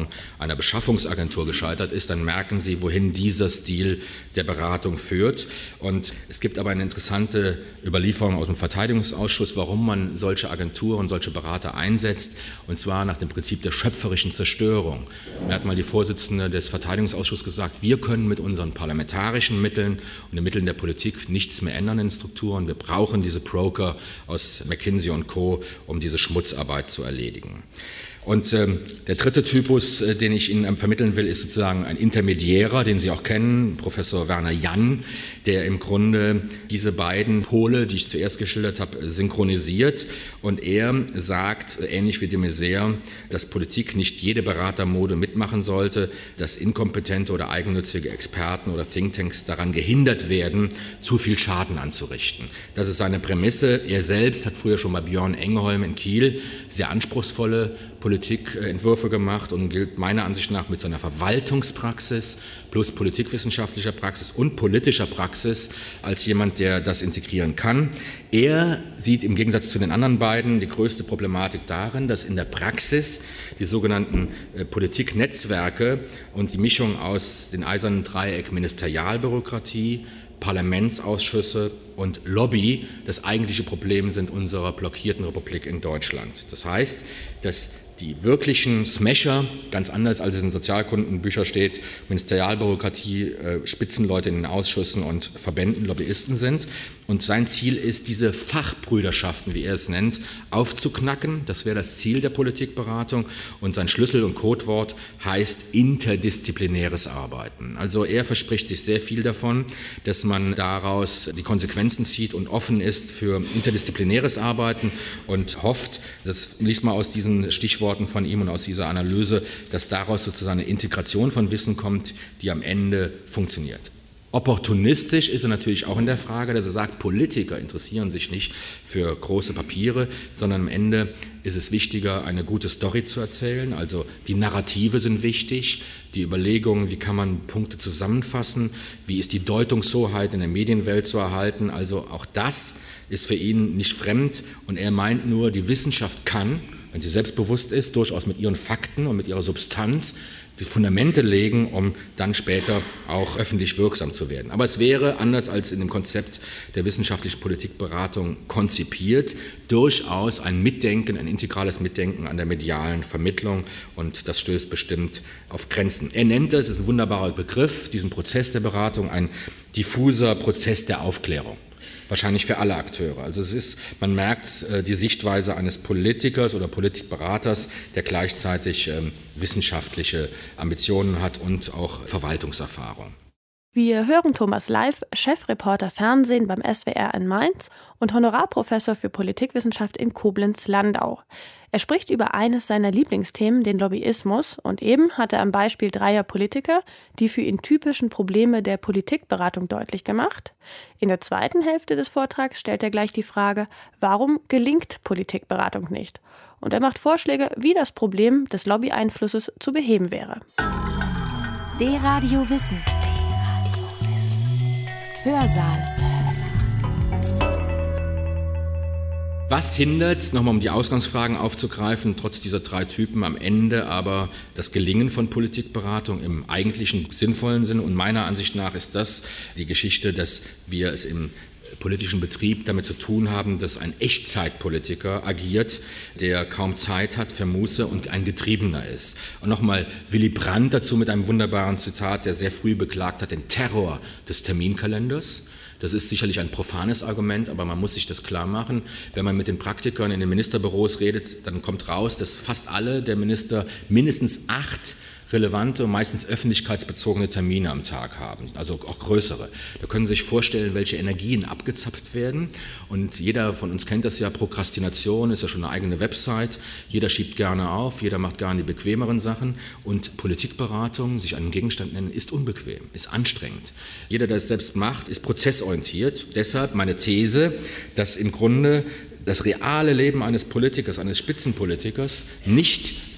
einer Beschaffungsagentur gescheitert ist, dann merken Sie, wohin dieser Stil der Beratung führt. Und es gibt aber eine interessante Überlieferung aus dem Verteidigungsausschuss, warum man solche Agenturen, solche Berater einsetzt, und zwar nach dem Prinzip der schöpferischen Zerstörung. Mir hat mal die Vorsitzende des Verteidigungsausschusses gesagt, wir können mit unseren parlamentarischen Mitteln und den Mitteln der Politik nichts mehr ändern in den Strukturen. Wir brauchen diese Broker aus McKinsey und Co., um diese Schmutzarbeit zu erledigen. Und ähm, der dritte Typus, äh, den ich Ihnen ähm, vermitteln will, ist sozusagen ein Intermediärer, den Sie auch kennen, Professor Werner Jann, der im Grunde diese beiden Pole, die ich zuerst geschildert habe, synchronisiert. Und er sagt, ähnlich wie de Maizière, dass Politik nicht jede Beratermode mitmachen sollte, dass inkompetente oder eigennützige Experten oder Thinktanks daran gehindert werden, zu viel Schaden anzurichten. Das ist seine Prämisse. Er selbst hat früher schon bei Björn Engeholm in Kiel sehr anspruchsvolle Politikentwürfe gemacht und gilt meiner Ansicht nach mit seiner Verwaltungspraxis plus politikwissenschaftlicher Praxis und politischer Praxis als jemand, der das integrieren kann. Er sieht im Gegensatz zu den anderen beiden die größte Problematik darin, dass in der Praxis die sogenannten äh, Politiknetzwerke und die Mischung aus den eisernen Dreieck Ministerialbürokratie, Parlamentsausschüsse und Lobby das eigentliche Problem sind unserer blockierten Republik in Deutschland. Das heißt, dass die wirklichen Smasher, ganz anders als es in Sozialkundenbüchern steht, Ministerialbürokratie, äh, Spitzenleute in den Ausschüssen und Verbänden, Lobbyisten sind. Und sein Ziel ist, diese Fachbrüderschaften, wie er es nennt, aufzuknacken. Das wäre das Ziel der Politikberatung. Und sein Schlüssel- und Codewort heißt interdisziplinäres Arbeiten. Also er verspricht sich sehr viel davon, dass man daraus die Konsequenzen zieht und offen ist für interdisziplinäres Arbeiten und hofft, das liest man aus diesen Stichworten von ihm und aus dieser Analyse, dass daraus sozusagen eine Integration von Wissen kommt, die am Ende funktioniert. Opportunistisch ist er natürlich auch in der Frage, dass er sagt, Politiker interessieren sich nicht für große Papiere, sondern am Ende ist es wichtiger, eine gute Story zu erzählen. Also die Narrative sind wichtig, die Überlegungen, wie kann man Punkte zusammenfassen, wie ist die Deutungshoheit in der Medienwelt zu erhalten. Also auch das ist für ihn nicht fremd und er meint nur, die Wissenschaft kann, wenn sie selbstbewusst ist, durchaus mit ihren Fakten und mit ihrer Substanz die Fundamente legen, um dann später auch öffentlich wirksam zu werden. Aber es wäre, anders als in dem Konzept der wissenschaftlichen Politikberatung konzipiert, durchaus ein Mitdenken, ein integrales Mitdenken an der medialen Vermittlung und das stößt bestimmt auf Grenzen. Er nennt das, ist ein wunderbarer Begriff, diesen Prozess der Beratung, ein diffuser Prozess der Aufklärung. Wahrscheinlich für alle Akteure. Also es ist, man merkt äh, die Sichtweise eines Politikers oder Politikberaters, der gleichzeitig ähm, wissenschaftliche Ambitionen hat und auch Verwaltungserfahrung. Wir hören Thomas Leif, Chefreporter Fernsehen beim S W R in Mainz und Honorarprofessor für Politikwissenschaft in Koblenz-Landau. Er spricht über eines seiner Lieblingsthemen, den Lobbyismus, und eben hat er am Beispiel dreier Politiker die für ihn typischen Probleme der Politikberatung deutlich gemacht. In der zweiten Hälfte des Vortrags stellt er gleich die Frage, warum gelingt Politikberatung nicht? Und er macht Vorschläge, wie das Problem des Lobbyeinflusses zu beheben wäre. D-Radio Wissen. Hörsaal. Was hindert, nochmal um die Ausgangsfragen aufzugreifen, trotz dieser drei Typen am Ende aber das Gelingen von Politikberatung im eigentlichen sinnvollen Sinn? Und meiner Ansicht nach ist das die Geschichte, dass wir es im politischen Betrieb damit zu tun haben, dass ein Echtzeitpolitiker agiert, der kaum Zeit hat für Muße und ein Getriebener ist. Und nochmal Willy Brandt dazu mit einem wunderbaren Zitat, der sehr früh beklagt hat, den Terror des Terminkalenders. Das ist sicherlich ein profanes Argument, aber man muss sich das klar machen. Wenn man mit den Praktikern in den Ministerbüros redet, dann kommt raus, dass fast alle der Minister mindestens acht relevante und meistens öffentlichkeitsbezogene Termine am Tag haben, also auch größere. Da können Sie sich vorstellen, welche Energien abgezapft werden. Und jeder von uns kennt das ja, Prokrastination ist ja schon eine eigene Website. Jeder schiebt gerne auf, jeder macht gerne die bequemeren Sachen. Und Politikberatung, sich einen Gegenstand nennen, ist unbequem, ist anstrengend. Jeder, der es selbst macht, ist prozessorientiert. Deshalb meine These, dass im Grunde das reale Leben eines Politikers, eines Spitzenpolitikers nicht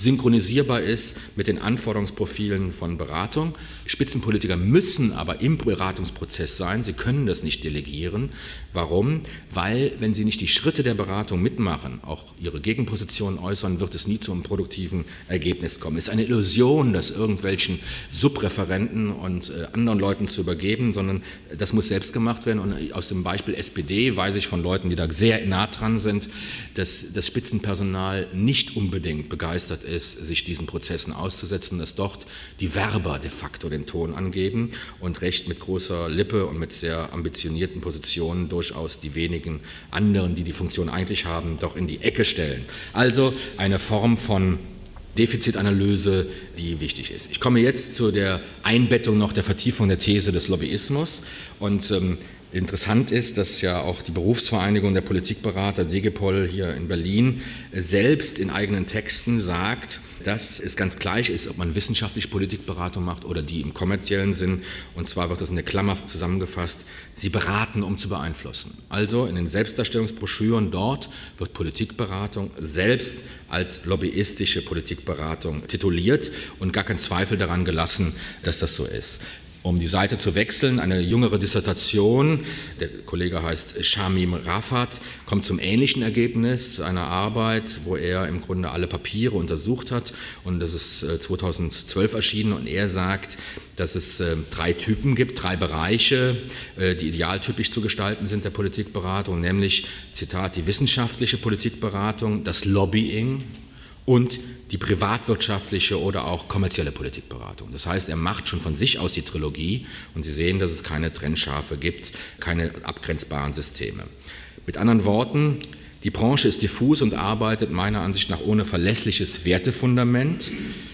synchronisierbar ist mit den Anforderungsprofilen von Beratung. Spitzenpolitiker müssen aber im Beratungsprozess sein, sie können das nicht delegieren. Warum? Weil, wenn sie nicht die Schritte der Beratung mitmachen, auch ihre Gegenpositionen äußern, wird es nie zu einem produktiven Ergebnis kommen. Es ist eine Illusion, das irgendwelchen Subreferenten und äh, anderen Leuten zu übergeben, sondern das muss selbst gemacht werden. Und aus dem Beispiel S P D weiß ich von Leuten, die da sehr nah dran sind, dass das Spitzenpersonal nicht unbedingt begeistert ist, sich diesen Prozessen auszusetzen, dass dort die Werber de facto den Ton angeben und recht mit großer Lippe und mit sehr ambitionierten Positionen durchaus die wenigen anderen, die die Funktion eigentlich haben, doch in die Ecke stellen. Also eine Form von Defizitanalyse, die wichtig ist. Ich komme jetzt zu der Einbettung noch der Vertiefung der These des Lobbyismus und ähm, interessant ist, dass ja auch die Berufsvereinigung der Politikberater DEGEPOL hier in Berlin selbst in eigenen Texten sagt, dass es ganz gleich ist, ob man wissenschaftliche Politikberatung macht oder die im kommerziellen Sinn. Und zwar wird das in der Klammer zusammengefasst, sie beraten, um zu beeinflussen. Also in den Selbstdarstellungsbroschüren dort wird Politikberatung selbst als lobbyistische Politikberatung tituliert und gar kein Zweifel daran gelassen, dass das so ist. Um die Seite zu wechseln, eine jüngere Dissertation, der Kollege heißt Shamim Rafat, kommt zum ähnlichen Ergebnis einer Arbeit, wo er im Grunde alle Papiere untersucht hat und das ist zweitausendzwölf erschienen und er sagt, dass es drei Typen gibt, drei Bereiche, die idealtypisch zu gestalten sind der Politikberatung, nämlich, Zitat, die wissenschaftliche Politikberatung, das Lobbying und die privatwirtschaftliche oder auch kommerzielle Politikberatung. Das heißt, er macht schon von sich aus die Trilogie und Sie sehen, dass es keine Trennscharfe gibt, keine abgrenzbaren Systeme. Mit anderen Worten, die Branche ist diffus und arbeitet meiner Ansicht nach ohne verlässliches Wertefundament.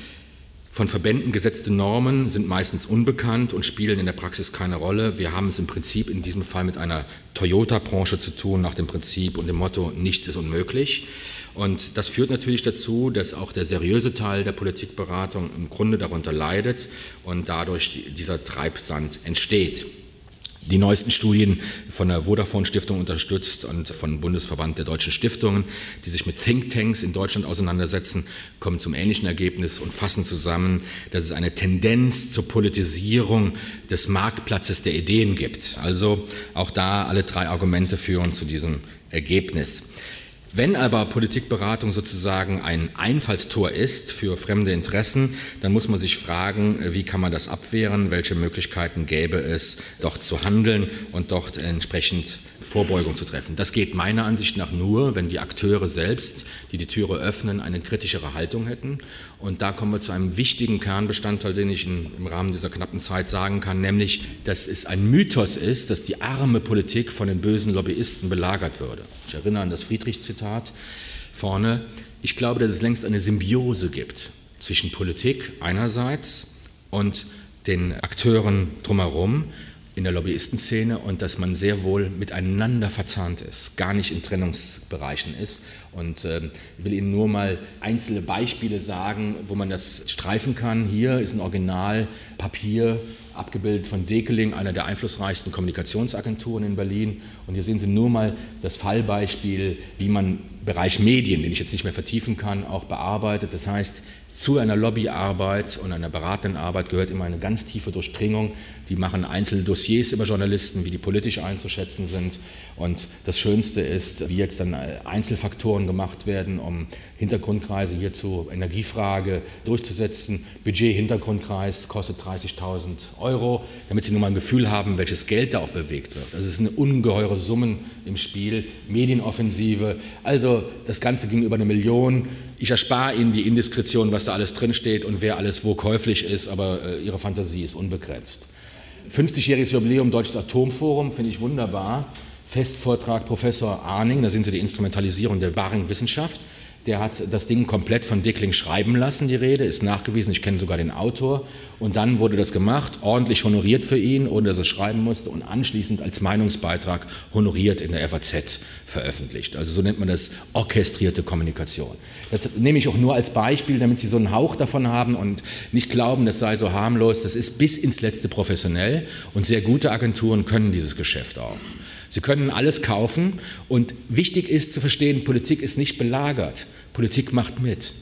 Von Verbänden gesetzte Normen sind meistens unbekannt und spielen in der Praxis keine Rolle. Wir haben es im Prinzip in diesem Fall mit einer Toyota-Branche zu tun, nach dem Prinzip und dem Motto, nichts ist unmöglich. Und das führt natürlich dazu, dass auch der seriöse Teil der Politikberatung im Grunde darunter leidet und dadurch dieser Treibsand entsteht. Die neuesten Studien von der Vodafone-Stiftung unterstützt und von Bundesverband der deutschen Stiftungen, die sich mit Thinktanks in Deutschland auseinandersetzen, kommen zum ähnlichen Ergebnis und fassen zusammen, dass es eine Tendenz zur Politisierung des Marktplatzes der Ideen gibt. Also auch da alle drei Argumente führen zu diesem Ergebnis. Wenn aber Politikberatung sozusagen ein Einfallstor ist für fremde Interessen, dann muss man sich fragen, wie kann man das abwehren, welche Möglichkeiten gäbe es, dort zu handeln und dort entsprechend Vorbeugung zu treffen. Das geht meiner Ansicht nach nur, wenn die Akteure selbst, die die Türe öffnen, eine kritischere Haltung hätten. Und da kommen wir zu einem wichtigen Kernbestandteil, den ich in, im Rahmen dieser knappen Zeit sagen kann, nämlich, dass es ein Mythos ist, dass die arme Politik von den bösen Lobbyisten belagert würde. Ich erinnere an das Friedrich-Zitat vorne. Ich glaube, dass es längst eine Symbiose gibt zwischen Politik einerseits und den Akteuren drumherum in der Lobbyistenszene und dass man sehr wohl miteinander verzahnt ist, gar nicht in Trennungsbereichen ist. Und äh, ich will Ihnen nur mal einzelne Beispiele sagen, wo man das streifen kann. Hier ist ein Originalpapier, abgebildet von Dekeling, einer der einflussreichsten Kommunikationsagenturen in Berlin. Und hier sehen Sie nur mal das Fallbeispiel, wie man Bereich Medien, den ich jetzt nicht mehr vertiefen kann, auch bearbeitet. Das heißt, zu einer Lobbyarbeit und einer beratenden Arbeit gehört immer eine ganz tiefe Durchdringung. Die machen einzelne Dossiers über Journalisten, wie die politisch einzuschätzen sind. Und das Schönste ist, wie jetzt dann Einzelfaktoren gemacht werden, um Hintergrundkreise hier zur Energiefrage durchzusetzen. Budget-Hintergrundkreis kostet dreißigtausend Euro, damit Sie nur mal ein Gefühl haben, welches Geld da auch bewegt wird. Also es sind ungeheure Summen im Spiel, Medienoffensive, also das Ganze ging über eine Million. Ich erspare Ihnen die Indiskretion, was da alles drinsteht und wer alles wo käuflich ist, aber äh, Ihre Fantasie ist unbegrenzt. fünfzigjähriges Jubiläum Deutsches Atomforum, finde ich wunderbar. Festvortrag Professor Arning, da sehen Sie die Instrumentalisierung der wahren Wissenschaft. Der hat das Ding komplett von Dekeling schreiben lassen, die Rede, ist nachgewiesen, ich kenne sogar den Autor. Und dann wurde das gemacht, ordentlich honoriert für ihn, ohne dass er es schreiben musste und anschließend als Meinungsbeitrag honoriert in der F A Z veröffentlicht. Also so nennt man das orchestrierte Kommunikation. Das nehme ich auch nur als Beispiel, damit Sie so einen Hauch davon haben und nicht glauben, das sei so harmlos. Das ist bis ins Letzte professionell und sehr gute Agenturen können dieses Geschäft auch. Sie können alles kaufen und wichtig ist zu verstehen, Politik ist nicht belagert. Politik macht mit.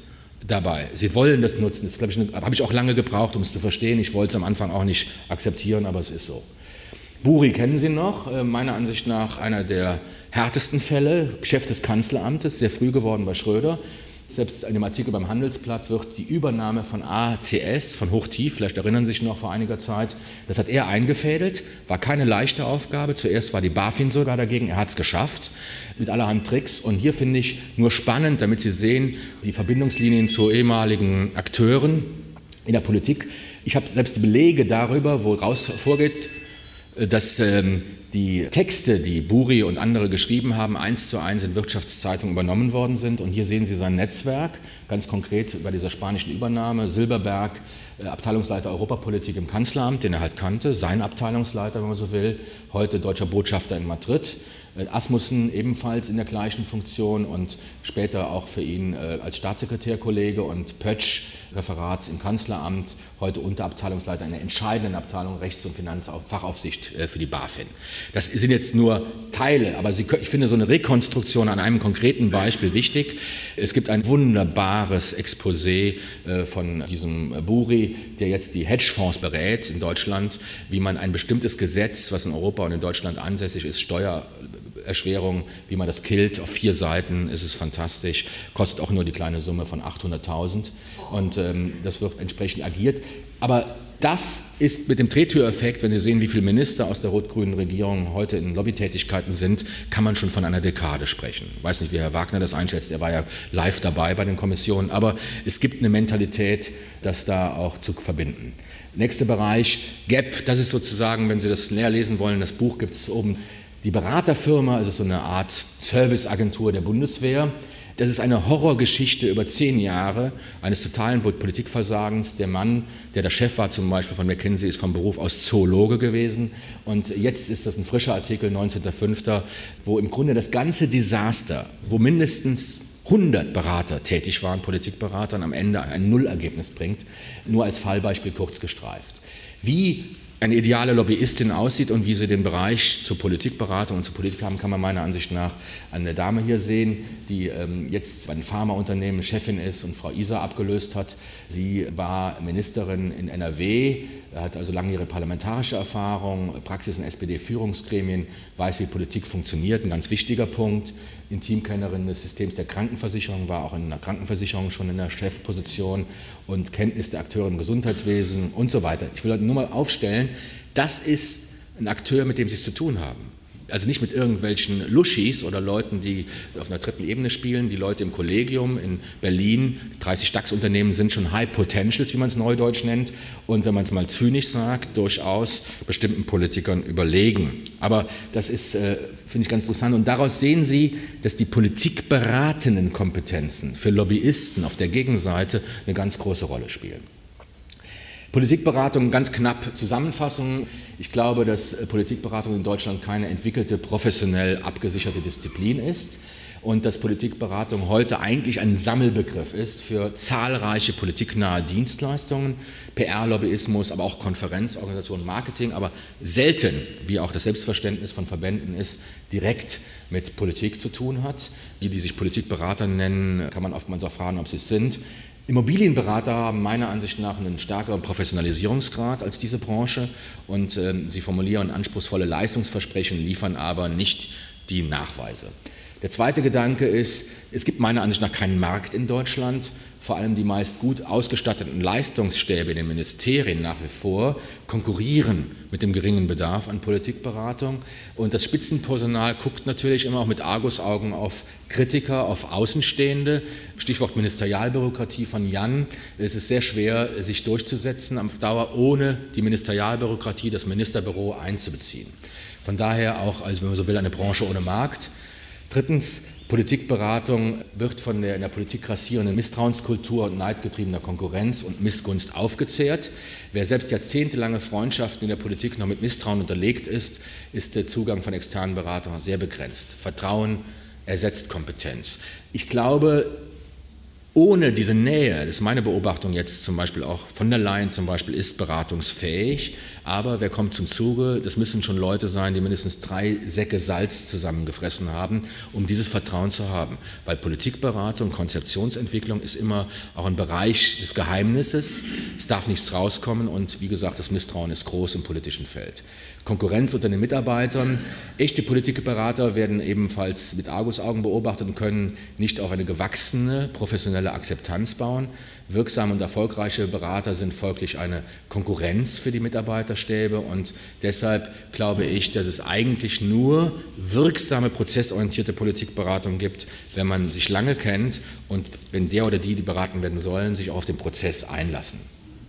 dabei. Sie wollen das nutzen. Das, glaube ich, habe ich auch lange gebraucht, um es zu verstehen. Ich wollte es am Anfang auch nicht akzeptieren, aber es ist so. Buri kennen Sie noch, meiner Ansicht nach einer der härtesten Fälle, Chef des Kanzleramtes, sehr früh geworden bei Schröder. Selbst in dem Artikel beim Handelsblatt wird die Übernahme von A C S, von Hochtief, vielleicht erinnern Sie sich noch vor einiger Zeit, das hat er eingefädelt, war keine leichte Aufgabe. Zuerst war die BaFin sogar dagegen, er hat es geschafft, mit allerhand Tricks. Und hier finde ich nur spannend, damit Sie sehen, die Verbindungslinien zu ehemaligen Akteuren in der Politik. Ich habe selbst Belege darüber, wo raus vorgeht, dass ähm, die Texte, die Buri und andere geschrieben haben, eins zu eins in Wirtschaftszeitungen übernommen worden sind. Und hier sehen Sie sein Netzwerk, ganz konkret bei dieser spanischen Übernahme. Silberberg, äh, Abteilungsleiter Europapolitik im Kanzleramt, den er halt kannte, sein Abteilungsleiter, wenn man so will, heute deutscher Botschafter in Madrid. Äh, Asmussen ebenfalls in der gleichen Funktion und später auch für ihn äh, als Staatssekretärkollege und Pötsch, Referat im Kanzleramt, heute Unterabteilungsleiter einer entscheidenden Abteilung Rechts- und Finanzfachaufsicht äh, für die BaFin. Das sind jetzt nur Teile, aber Sie können, ich finde so eine Rekonstruktion an einem konkreten Beispiel wichtig. Es gibt ein wunderbares Exposé äh, von diesem Buri, der jetzt die Hedgefonds berät in Deutschland, wie man ein bestimmtes Gesetz, was in Europa und in Deutschland ansässig ist, Steuererschwerung, wie man das killt. Auf vier Seiten ist es fantastisch, kostet auch nur die kleine Summe von achthunderttausend und ähm, das wird entsprechend agiert. Aber das ist mit dem Drehtüreffekt, wenn Sie sehen, wie viele Minister aus der rot-grünen Regierung heute in Lobbytätigkeiten sind, kann man schon von einer Dekade sprechen. Ich weiß nicht, wie Herr Wagner das einschätzt, er war ja live dabei bei den Kommissionen, aber es gibt eine Mentalität, das da auch zu verbinden. Nächster Bereich, G E P, das ist sozusagen, wenn Sie das näher lesen wollen, das Buch gibt es oben, die Beraterfirma, also so eine Art Serviceagentur der Bundeswehr. Das ist eine Horrorgeschichte über zehn Jahre eines totalen Politikversagens. Der Mann, der der Chef war zum Beispiel von McKinsey, ist vom Beruf aus Zoologe gewesen. Und jetzt ist das ein frischer Artikel, neunzehnter fünfter, wo im Grunde das ganze Desaster, wo mindestens hundert Berater tätig waren, Politikberater, und am Ende ein Nullergebnis bringt, nur als Fallbeispiel kurz gestreift. Wie eine ideale Lobbyistin aussieht und wie sie den Bereich zur Politikberatung und zur Politik haben, kann man meiner Ansicht nach an der Dame hier sehen, die ähm, jetzt bei einem Pharmaunternehmen Chefin ist und Frau Isa abgelöst hat. Sie war Ministerin in N R W, hat also langjährige parlamentarische Erfahrung, Praxis in S P D-Führungsgremien, weiß, wie Politik funktioniert, ein ganz wichtiger Punkt. Intimkennerin des Systems der Krankenversicherung, war auch in der Krankenversicherung schon in der Chefposition und Kenntnis der Akteure im Gesundheitswesen und so weiter. Ich will heute nur mal aufstellen, das ist ein Akteur, mit dem Sie es zu tun haben. Also nicht mit irgendwelchen Luschis oder Leuten, die auf einer dritten Ebene spielen. Die Leute im Kollegium in Berlin, dreißig DAX-Unternehmen sind schon High Potentials, wie man es neudeutsch nennt. Und wenn man es mal zynisch sagt, durchaus bestimmten Politikern überlegen. Aber das ist, äh, finde ich, ganz interessant. Und daraus sehen Sie, dass die politikberatenden Kompetenzen für Lobbyisten auf der Gegenseite eine ganz große Rolle spielen. Politikberatung, ganz knapp Zusammenfassung. Ich glaube, dass Politikberatung in Deutschland keine entwickelte, professionell abgesicherte Disziplin ist und dass Politikberatung heute eigentlich ein Sammelbegriff ist für zahlreiche politiknahe Dienstleistungen, P R-Lobbyismus, aber auch Konferenzorganisation, Marketing, aber selten, wie auch das Selbstverständnis von Verbänden ist, direkt mit Politik zu tun hat. Die, die sich Politikberater nennen, kann man oftmals auch fragen, ob sie es sind. Immobilienberater haben meiner Ansicht nach einen stärkeren Professionalisierungsgrad als diese Branche und äh, sie formulieren anspruchsvolle Leistungsversprechen, liefern aber nicht die Nachweise. Der zweite Gedanke ist, es gibt meiner Ansicht nach keinen Markt in Deutschland. Vor allem die meist gut ausgestatteten Leistungsstäbe in den Ministerien nach wie vor konkurrieren mit dem geringen Bedarf an Politikberatung. Und das Spitzenpersonal guckt natürlich immer auch mit Argusaugen auf Kritiker, auf Außenstehende. Stichwort Ministerialbürokratie von Jan. Es ist sehr schwer, sich durchzusetzen auf Dauer, ohne die Ministerialbürokratie, das Ministerbüro einzubeziehen. Von daher auch, also wenn man so will, eine Branche ohne Markt. Drittens, Politikberatung wird von der in der Politik grassierenden Misstrauenskultur und neidgetriebener Konkurrenz und Missgunst aufgezehrt. Wer selbst jahrzehntelange Freundschaften in der Politik noch mit Misstrauen unterlegt ist, ist der Zugang von externen Beratern sehr begrenzt. Vertrauen ersetzt Kompetenz. Ich glaube, ohne diese Nähe, das ist meine Beobachtung jetzt zum Beispiel auch, von der Leyen zum Beispiel ist beratungsfähig, aber wer kommt zum Zuge, das müssen schon Leute sein, die mindestens drei Säcke Salz zusammengefressen haben, um dieses Vertrauen zu haben. Weil Politikberatung, Konzeptionsentwicklung ist immer auch ein Bereich des Geheimnisses, es darf nichts rauskommen und wie gesagt, das Misstrauen ist groß im politischen Feld. Konkurrenz unter den Mitarbeitern. Echte Politikberater werden ebenfalls mit Argusaugen beobachtet und können nicht auf eine gewachsene, professionelle Akzeptanz bauen. Wirksame und erfolgreiche Berater sind folglich eine Konkurrenz für die Mitarbeiterstäbe und deshalb glaube ich, dass es eigentlich nur wirksame, prozessorientierte Politikberatung gibt, wenn man sich lange kennt und wenn der oder die, die beraten werden sollen, sich auch auf den Prozess einlassen.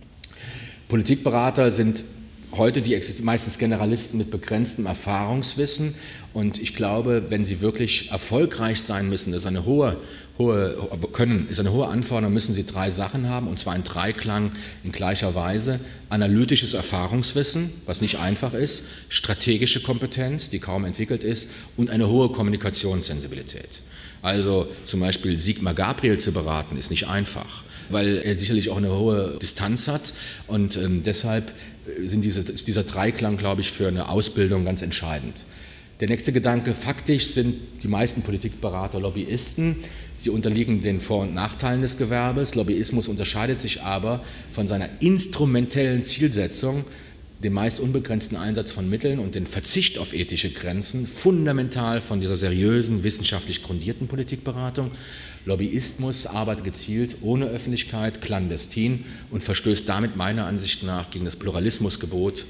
Politikberater sind heute die meistens Generalisten mit begrenztem Erfahrungswissen und ich glaube, wenn sie wirklich erfolgreich sein müssen, das ist eine hohe, hohe können, ist eine hohe Anforderung, müssen sie drei Sachen haben und zwar in Dreiklang in gleicher Weise: analytisches Erfahrungswissen, was nicht einfach ist, strategische Kompetenz, die kaum entwickelt ist und eine hohe Kommunikationssensibilität. Also zum Beispiel Sigmar Gabriel zu beraten, ist nicht einfach, weil er sicherlich auch eine hohe Distanz hat und ähm, deshalb sind diese, ist dieser Dreiklang, glaube ich, für eine Ausbildung ganz entscheidend. Der nächste Gedanke: faktisch sind die meisten Politikberater Lobbyisten. Sie unterliegen den Vor- und Nachteilen des Gewerbes. Lobbyismus unterscheidet sich aber von seiner instrumentellen Zielsetzung, dem meist unbegrenzten Einsatz von Mitteln und den Verzicht auf ethische Grenzen, fundamental von dieser seriösen, wissenschaftlich grundierten Politikberatung. Lobbyismus arbeitet gezielt, ohne Öffentlichkeit, clandestin und verstößt damit meiner Ansicht nach gegen das Pluralismusgebot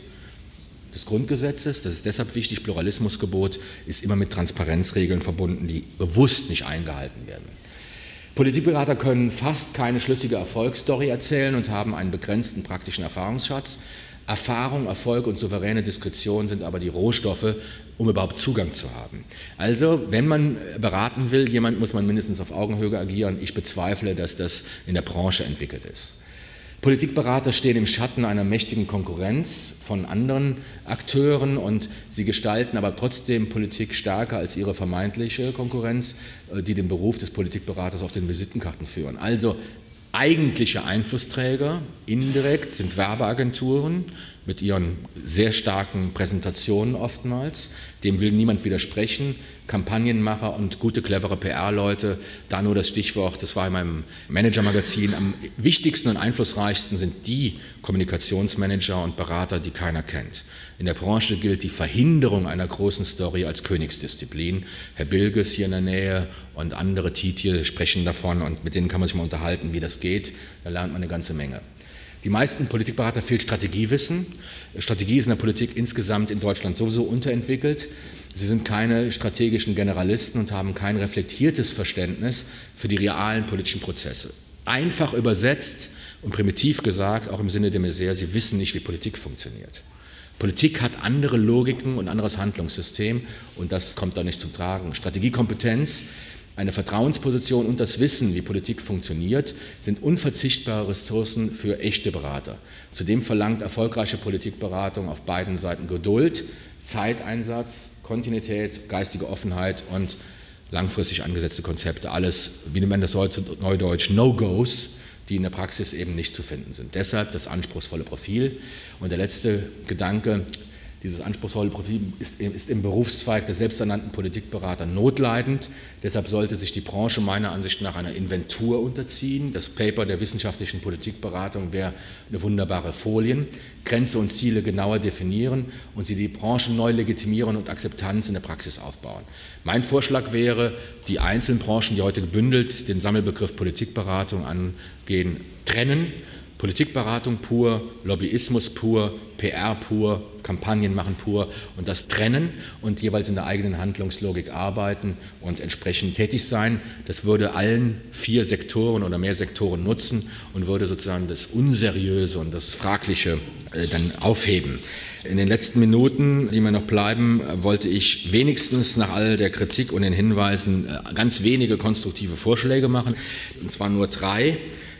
des Grundgesetzes. Das ist deshalb wichtig. Pluralismusgebot ist immer mit Transparenzregeln verbunden, die bewusst nicht eingehalten werden. Politikberater können fast keine schlüssige Erfolgsstory erzählen und haben einen begrenzten praktischen Erfahrungsschatz. Erfahrung, Erfolg und souveräne Diskretion sind aber die Rohstoffe, um überhaupt Zugang zu haben. Also, wenn man beraten will, jemand muss man mindestens auf Augenhöhe agieren. Ich bezweifle, dass das in der Branche entwickelt ist. Politikberater stehen im Schatten einer mächtigen Konkurrenz von anderen Akteuren und sie gestalten aber trotzdem Politik stärker als ihre vermeintliche Konkurrenz, die den Beruf des Politikberaters auf den Visitenkarten führen. Also eigentliche Einflussträger indirekt sind Werbeagenturen mit ihren sehr starken Präsentationen oftmals. Dem will niemand widersprechen. Kampagnenmacher und gute, clevere P R-Leute, da nur das Stichwort, das war in meinem Manager-Magazin, am wichtigsten und einflussreichsten sind die Kommunikationsmanager und Berater, die keiner kennt. In der Branche gilt die Verhinderung einer großen Story als Königsdisziplin. Herr Bilges hier in der Nähe und andere Tietje sprechen davon und mit denen kann man sich mal unterhalten, wie das geht. Da lernt man eine ganze Menge. Die meisten Politikberater fehlt Strategiewissen. Strategie ist in der Politik insgesamt in Deutschland sowieso unterentwickelt. Sie sind keine strategischen Generalisten und haben kein reflektiertes Verständnis für die realen politischen Prozesse. Einfach übersetzt und primitiv gesagt, auch im Sinne de Maizière, sie wissen nicht, wie Politik funktioniert. Politik hat andere Logiken und anderes Handlungssystem und das kommt da nicht zum Tragen. Strategiekompetenz, eine Vertrauensposition und das Wissen, wie Politik funktioniert, sind unverzichtbare Ressourcen für echte Berater. Zudem verlangt erfolgreiche Politikberatung auf beiden Seiten Geduld, Zeiteinsatz, Kontinuität, geistige Offenheit und langfristig angesetzte Konzepte. Alles, wie nennt man das heute neudeutsch, No-Gos, die in der Praxis eben nicht zu finden sind. Deshalb das anspruchsvolle Profil. Und der letzte Gedanke: Dieses anspruchsvolle Profil ist, ist im Berufszweig der selbsternannten Politikberater notleidend. Deshalb sollte sich die Branche meiner Ansicht nach einer Inventur unterziehen. Das Paper der wissenschaftlichen Politikberatung wäre eine wunderbare Folie. Grenze und Ziele genauer definieren und sie die Branche neu legitimieren und Akzeptanz in der Praxis aufbauen. Mein Vorschlag wäre, die einzelnen Branchen, die heute gebündelt den Sammelbegriff Politikberatung angehen, trennen. Politikberatung pur, Lobbyismus pur, P R pur, Kampagnen machen pur und das trennen und jeweils in der eigenen Handlungslogik arbeiten und entsprechend tätig sein. Das würde allen vier Sektoren oder mehr Sektoren nutzen und würde sozusagen das Unseriöse und das Fragliche äh, dann aufheben. In den letzten Minuten, die mir noch bleiben, wollte ich wenigstens nach all der Kritik und den Hinweisen äh, ganz wenige konstruktive Vorschläge machen, und zwar nur drei.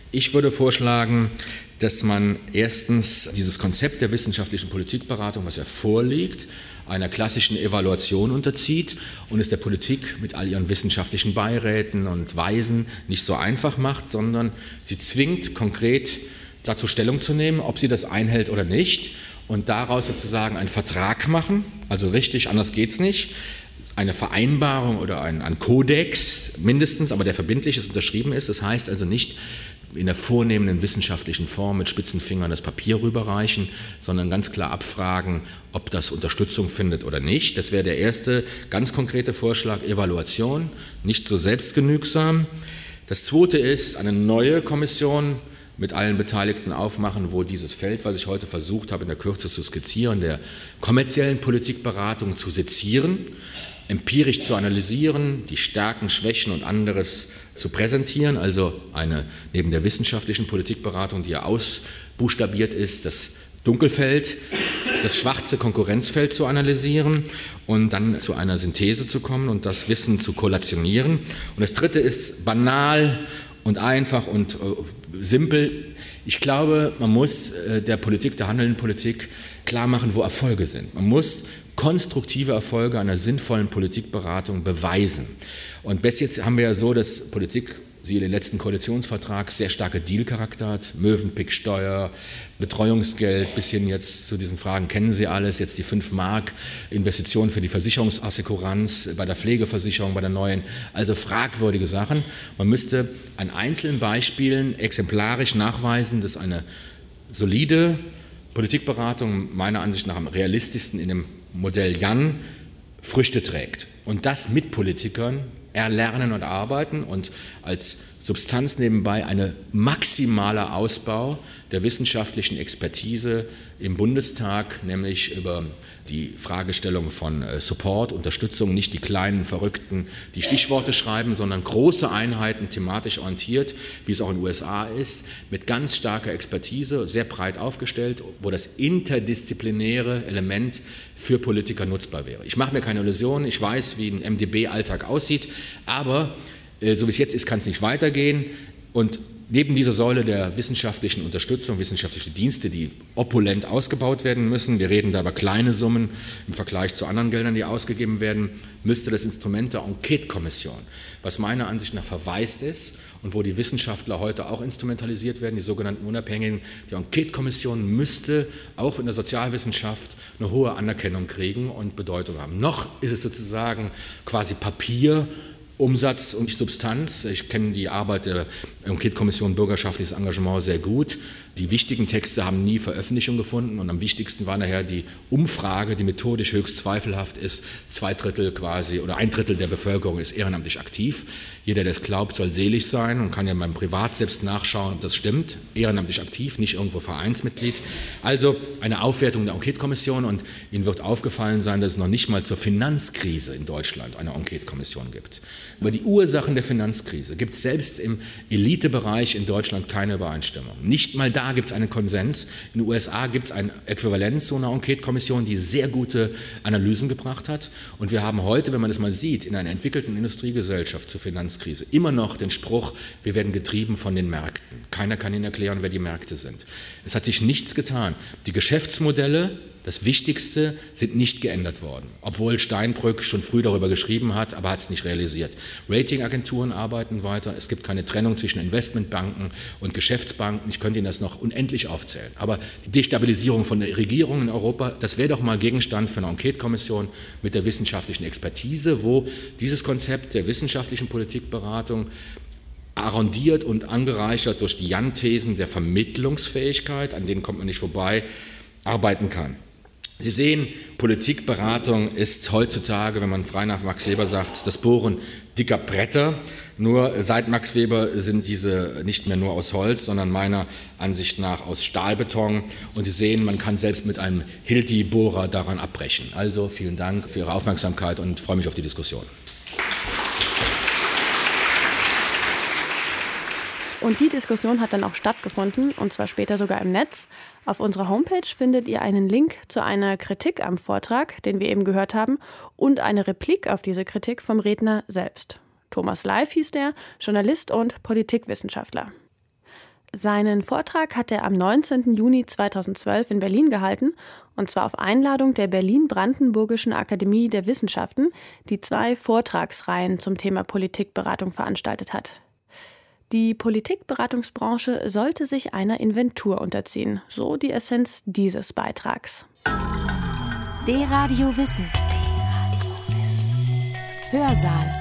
Ich würde vorschlagen, dass man erstens dieses Konzept der wissenschaftlichen Politikberatung, was ja vorliegt, einer klassischen Evaluation unterzieht und es der Politik mit all ihren wissenschaftlichen Beiräten und Weisen nicht so einfach macht, sondern sie zwingt, konkret dazu Stellung zu nehmen, ob sie das einhält oder nicht und daraus sozusagen einen Vertrag machen, also richtig, anders geht's nicht, eine Vereinbarung oder ein, ein Kodex mindestens, aber der verbindlich ist, unterschrieben ist. Das heißt also nicht in der vornehmenden wissenschaftlichen Form mit spitzen Fingern das Papier rüberreichen, sondern ganz klar abfragen, ob das Unterstützung findet oder nicht. Das wäre der erste ganz konkrete Vorschlag, Evaluation, nicht so selbstgenügsam. Das zweite ist, eine neue Kommission mit allen Beteiligten aufmachen, wo dieses Feld, was ich heute versucht habe, in der Kürze zu skizzieren, der kommerziellen Politikberatung zu sezieren, empirisch zu analysieren, die Stärken, Schwächen und anderes zu präsentieren, also eine neben der wissenschaftlichen Politikberatung, die ja ausbuchstabiert ist, das Dunkelfeld, das schwarze Konkurrenzfeld zu analysieren und dann zu einer Synthese zu kommen und das Wissen zu kollationieren. Und das dritte ist banal und einfach und äh, simpel. Ich glaube, man muss äh, der Politik, der handelnden Politik klar machen, wo Erfolge sind. Man muss konstruktive Erfolge einer sinnvollen Politikberatung beweisen. Und bis jetzt haben wir ja so, dass Politik, siehe den letzten Koalitionsvertrag, sehr starke Deal-Charakter hat. Möwenpick-Steuer, Betreuungsgeld, bis hin jetzt zu diesen Fragen kennen Sie alles, jetzt die fünf Mark, Investitionen für die Versicherungsassekuranz, bei der Pflegeversicherung, bei der neuen, also fragwürdige Sachen. Man müsste an einzelnen Beispielen exemplarisch nachweisen, dass eine solide Politikberatung meiner Ansicht nach am realistischsten in dem Modell Jan Früchte trägt. Und das mit Politikern erlernen und arbeiten und als Substanz nebenbei ein maximaler Ausbau der wissenschaftlichen Expertise im Bundestag, nämlich über die Fragestellung von Support, Unterstützung, nicht die kleinen Verrückten, die Stichworte schreiben, sondern große Einheiten, thematisch orientiert, wie es auch in den U S A ist, mit ganz starker Expertise, sehr breit aufgestellt, wo das interdisziplinäre Element für Politiker nutzbar wäre. Ich mache mir keine Illusionen, ich weiß, wie ein M D B-Alltag aussieht, aber so wie es jetzt ist, kann es nicht weitergehen. Und neben dieser Säule der wissenschaftlichen Unterstützung, wissenschaftliche Dienste, die opulent ausgebaut werden müssen, wir reden da über kleine Summen im Vergleich zu anderen Geldern, die ausgegeben werden, müsste das Instrument der Enquete-Kommission, was meiner Ansicht nach verwaist ist und wo die Wissenschaftler heute auch instrumentalisiert werden, die sogenannten Unabhängigen, die Enquete-Kommission müsste auch in der Sozialwissenschaft eine hohe Anerkennung kriegen und Bedeutung haben. Noch ist es sozusagen quasi Papier, Umsatz und nicht Substanz. Ich kenne die Arbeit der Enquete-Kommission Bürgerschaftliches Engagement sehr gut. Die wichtigen Texte haben nie Veröffentlichung gefunden und am wichtigsten war nachher die Umfrage, die methodisch höchst zweifelhaft ist. Zwei Drittel quasi oder ein Drittel der Bevölkerung ist ehrenamtlich aktiv. Jeder, der es glaubt, soll selig sein und kann ja beim Privat selbst nachschauen, ob das stimmt. Ehrenamtlich aktiv, nicht irgendwo Vereinsmitglied. Also eine Aufwertung der Enquete-Kommission und Ihnen wird aufgefallen sein, dass es noch nicht mal zur Finanzkrise in Deutschland eine Enquete-Kommission gibt. Über die Ursachen der Finanzkrise gibt es selbst im Elitebereich in Deutschland keine Übereinstimmung. Nicht mal da gibt es einen Konsens. In den U S A gibt es ein Äquivalent zu einer Enquete-Kommission, die sehr gute Analysen gebracht hat. Und wir haben heute, wenn man das mal sieht, in einer entwickelten Industriegesellschaft zur Finanzkrise immer noch den Spruch, wir werden getrieben von den Märkten. Keiner kann Ihnen erklären, wer die Märkte sind. Es hat sich nichts getan. Die Geschäftsmodelle, das Wichtigste, sind nicht geändert worden, obwohl Steinbrück schon früh darüber geschrieben hat, aber hat es nicht realisiert. Ratingagenturen arbeiten weiter, es gibt keine Trennung zwischen Investmentbanken und Geschäftsbanken, ich könnte Ihnen das noch unendlich aufzählen. Aber die Destabilisierung von der Regierung in Europa, das wäre doch mal Gegenstand für eine Enquete-Kommission mit der wissenschaftlichen Expertise, wo dieses Konzept der wissenschaftlichen Politikberatung arrondiert und angereichert durch die Jan-Thesen der Vermittlungsfähigkeit, an denen kommt man nicht vorbei, arbeiten kann. Sie sehen, Politikberatung ist heutzutage, wenn man frei nach Max Weber sagt, das Bohren dicker Bretter. Nur seit Max Weber sind diese nicht mehr nur aus Holz, sondern meiner Ansicht nach aus Stahlbeton. Und Sie sehen, man kann selbst mit einem Hilti-Bohrer daran abbrechen. Also vielen Dank für Ihre Aufmerksamkeit und freue mich auf die Diskussion. Und die Diskussion hat dann auch stattgefunden, und zwar später sogar im Netz. Auf unserer Homepage findet ihr einen Link zu einer Kritik am Vortrag, den wir eben gehört haben, und eine Replik auf diese Kritik vom Redner selbst. Thomas Leif hieß der, Journalist und Politikwissenschaftler. Seinen Vortrag hat er am neunzehnten Juni zweitausendzwölf in Berlin gehalten, und zwar auf Einladung der Berlin-Brandenburgischen Akademie der Wissenschaften, die zwei Vortragsreihen zum Thema Politikberatung veranstaltet hat. Die Politikberatungsbranche sollte sich einer Inventur unterziehen, so die Essenz dieses Beitrags. D-Radio Wissen. Hörsaal.